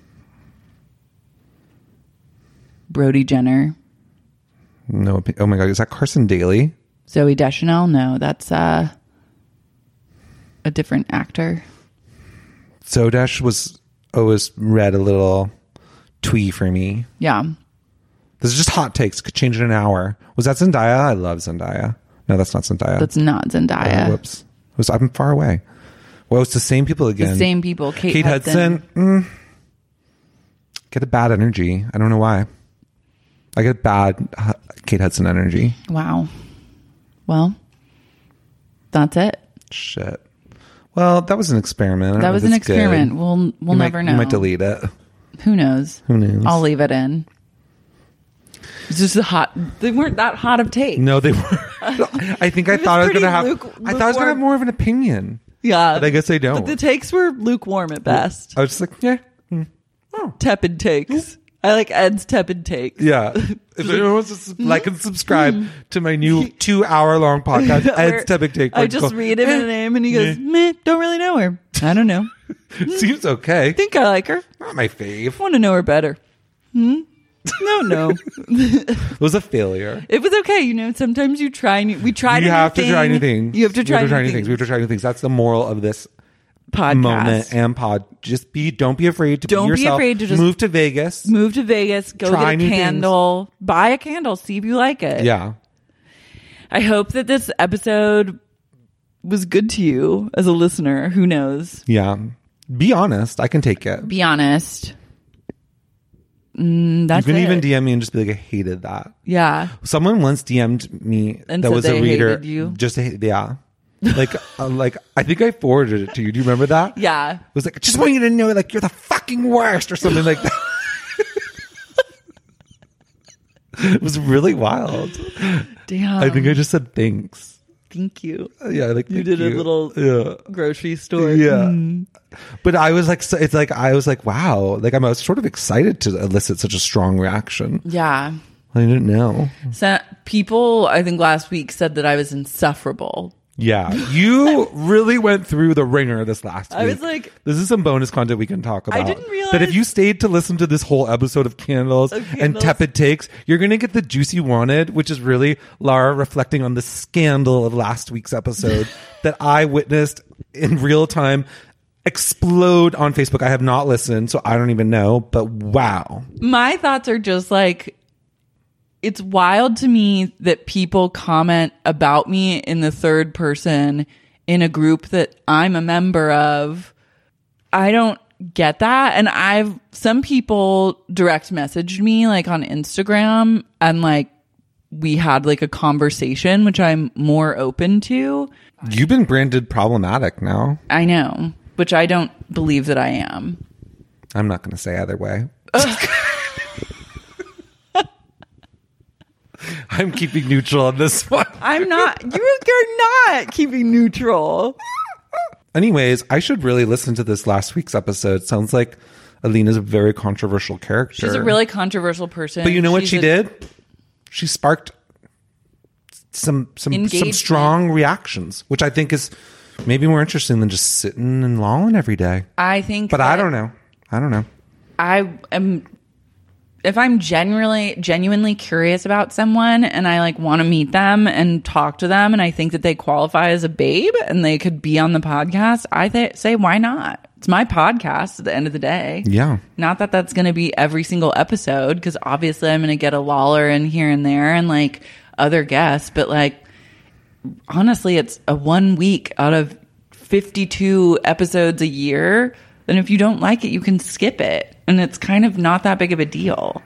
Brody Jenner. No. Oh my God. Is that Carson Daly? Zooey Deschanel? No, that's a different actor. Zodesh was always read a little twee for me. Yeah. This is just hot takes. Could change in an hour. Was that Zendaya? I love Zendaya. No, that's not Zendaya. That's not Zendaya. Oh, whoops. I'm far away. Well, it's the same people again. The same people. Kate Hudson. Get a bad energy. I don't know why. I get bad Kate Hudson energy. Wow. Well, that's it. Shit. Well, that was an experiment. I don't That know was if an it's good. experiment. We'll You never know. You might delete it. Who knows? Who knows? I'll leave it in. It's just they weren't that hot of take. No, they were. I think I was thought I was going pretty to have. I thought I was going to lukewarm. have more of an opinion. Yeah. But I guess I don't. But the takes were lukewarm at best. I was just like, yeah. Tepid takes. I like Ed's tepid takes. Yeah. If anyone wants to like and subscribe to my new 2-hour-long podcast, Where Ed's Tepid Take. I just read him the name and he goes, meh, don't really know her. I don't know. Seems okay. Think I like her. Not my fave. Want to know her better. No. It was a failure. It was okay. You know, sometimes you try. We tried. You have to try new things. You have to try new things. We have to try new things. That's the moral of this podcast moment and pod. Don't be afraid to Don't be yourself. be afraid to just move to Vegas. Move to Vegas. Go Try get a new candle. Buy a candle. See if you like it. Yeah. I hope that this episode was good to you as a listener. Who knows? Yeah. Be honest. I can take it. Be honest. That's you can it. even DM me and just be like, I hated that. Yeah. Someone once DM'd me And that said was a they reader. hated you? Just yeah. Like I think I forwarded it to you. Do you remember that? Yeah. It was like, I just want you to know, like, you're the fucking worst or something like that. It was really wild. Damn. I think I just said thanks. Thank you. Yeah, like You thank did a little grocery store. Yeah. But I was like, so it's like, I was like, wow. Like, I was sort of excited to elicit such a strong reaction. Yeah. I didn't know. So people, I think last week said that I was insufferable. Yeah. You really went through the ringer this last week. I was like, this is some bonus content we can talk about. I didn't realize that if you stayed to listen to this whole episode of Candles and Tepid Takes, you're going to get the juice you wanted, which is really Lara reflecting on the scandal of last week's episode that I witnessed in real time explode on Facebook. I have not listened, so I don't even know, but wow. My thoughts are just like, it's wild to me that people comment about me in the third person in a group that I'm a member of. I don't get that. And some people direct messaged me like on Instagram and like we had like a conversation, which I'm more open to. You've been branded problematic now. I know, which I don't believe that I am. I'm not going to say either way. I'm keeping neutral on this one. I'm not. You're not keeping neutral. Anyways, I should really listen to this last week's episode. Sounds like Alina's a very controversial character. She's a really controversial person. But you know what she did? She sparked some strong reactions, which I think is maybe more interesting than just sitting and lolling every day. I think. But I don't know. I am. If I'm genuinely curious about someone and I like want to meet them and talk to them and I think that they qualify as a babe and they could be on the podcast, I say, why not? It's my podcast at the end of the day. Yeah. Not that that's going to be every single episode because obviously I'm going to get a Lawler in here and there and like other guests. But like, honestly, it's a 1 week out of 52 episodes a year. Then if you don't like it, you can skip it. And it's kind of not that big of a deal.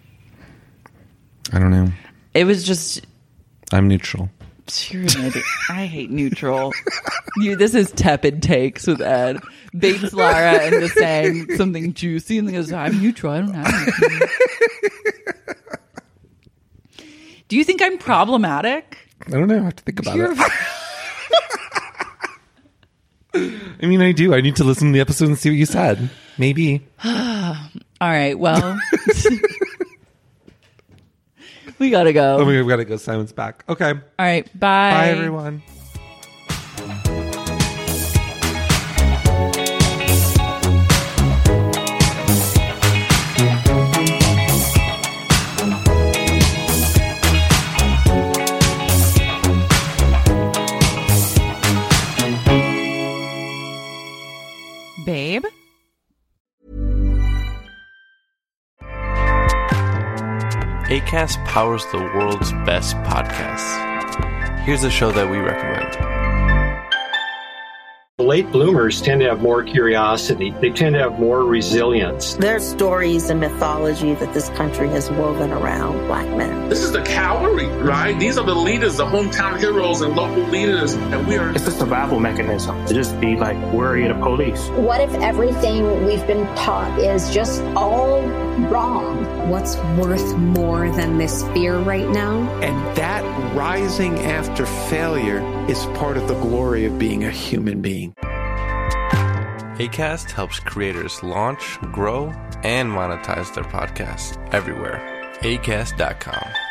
I don't know. It was just... I'm neutral. I hate neutral. This is Tepid Takes with Ed. Bates Lara and just saying something juicy and he goes, I'm neutral. I don't have anything. Do you think I'm problematic? I don't know. I have to think about it. I mean, I do. I need to listen to the episode and see what you said. Maybe. All right. Well, we gotta go. Oh, we gotta go. Simon's back. Okay. All right. Bye. Bye, everyone. Babe? Acast powers the world's best podcasts. Here's a show that we recommend. Late bloomers tend to have more curiosity. They tend to have more resilience. There's stories and mythology that this country has woven around Black men. This is the cavalry, right? These are the leaders, the hometown heroes and local leaders. And we are... It's a survival mechanism to just be like worried of police. What if everything we've been taught is just all wrong? What's worth more than this fear right now? And that rising after failure is part of the glory of being a human being. Acast helps creators launch, grow, and monetize their podcasts everywhere. Acast.com.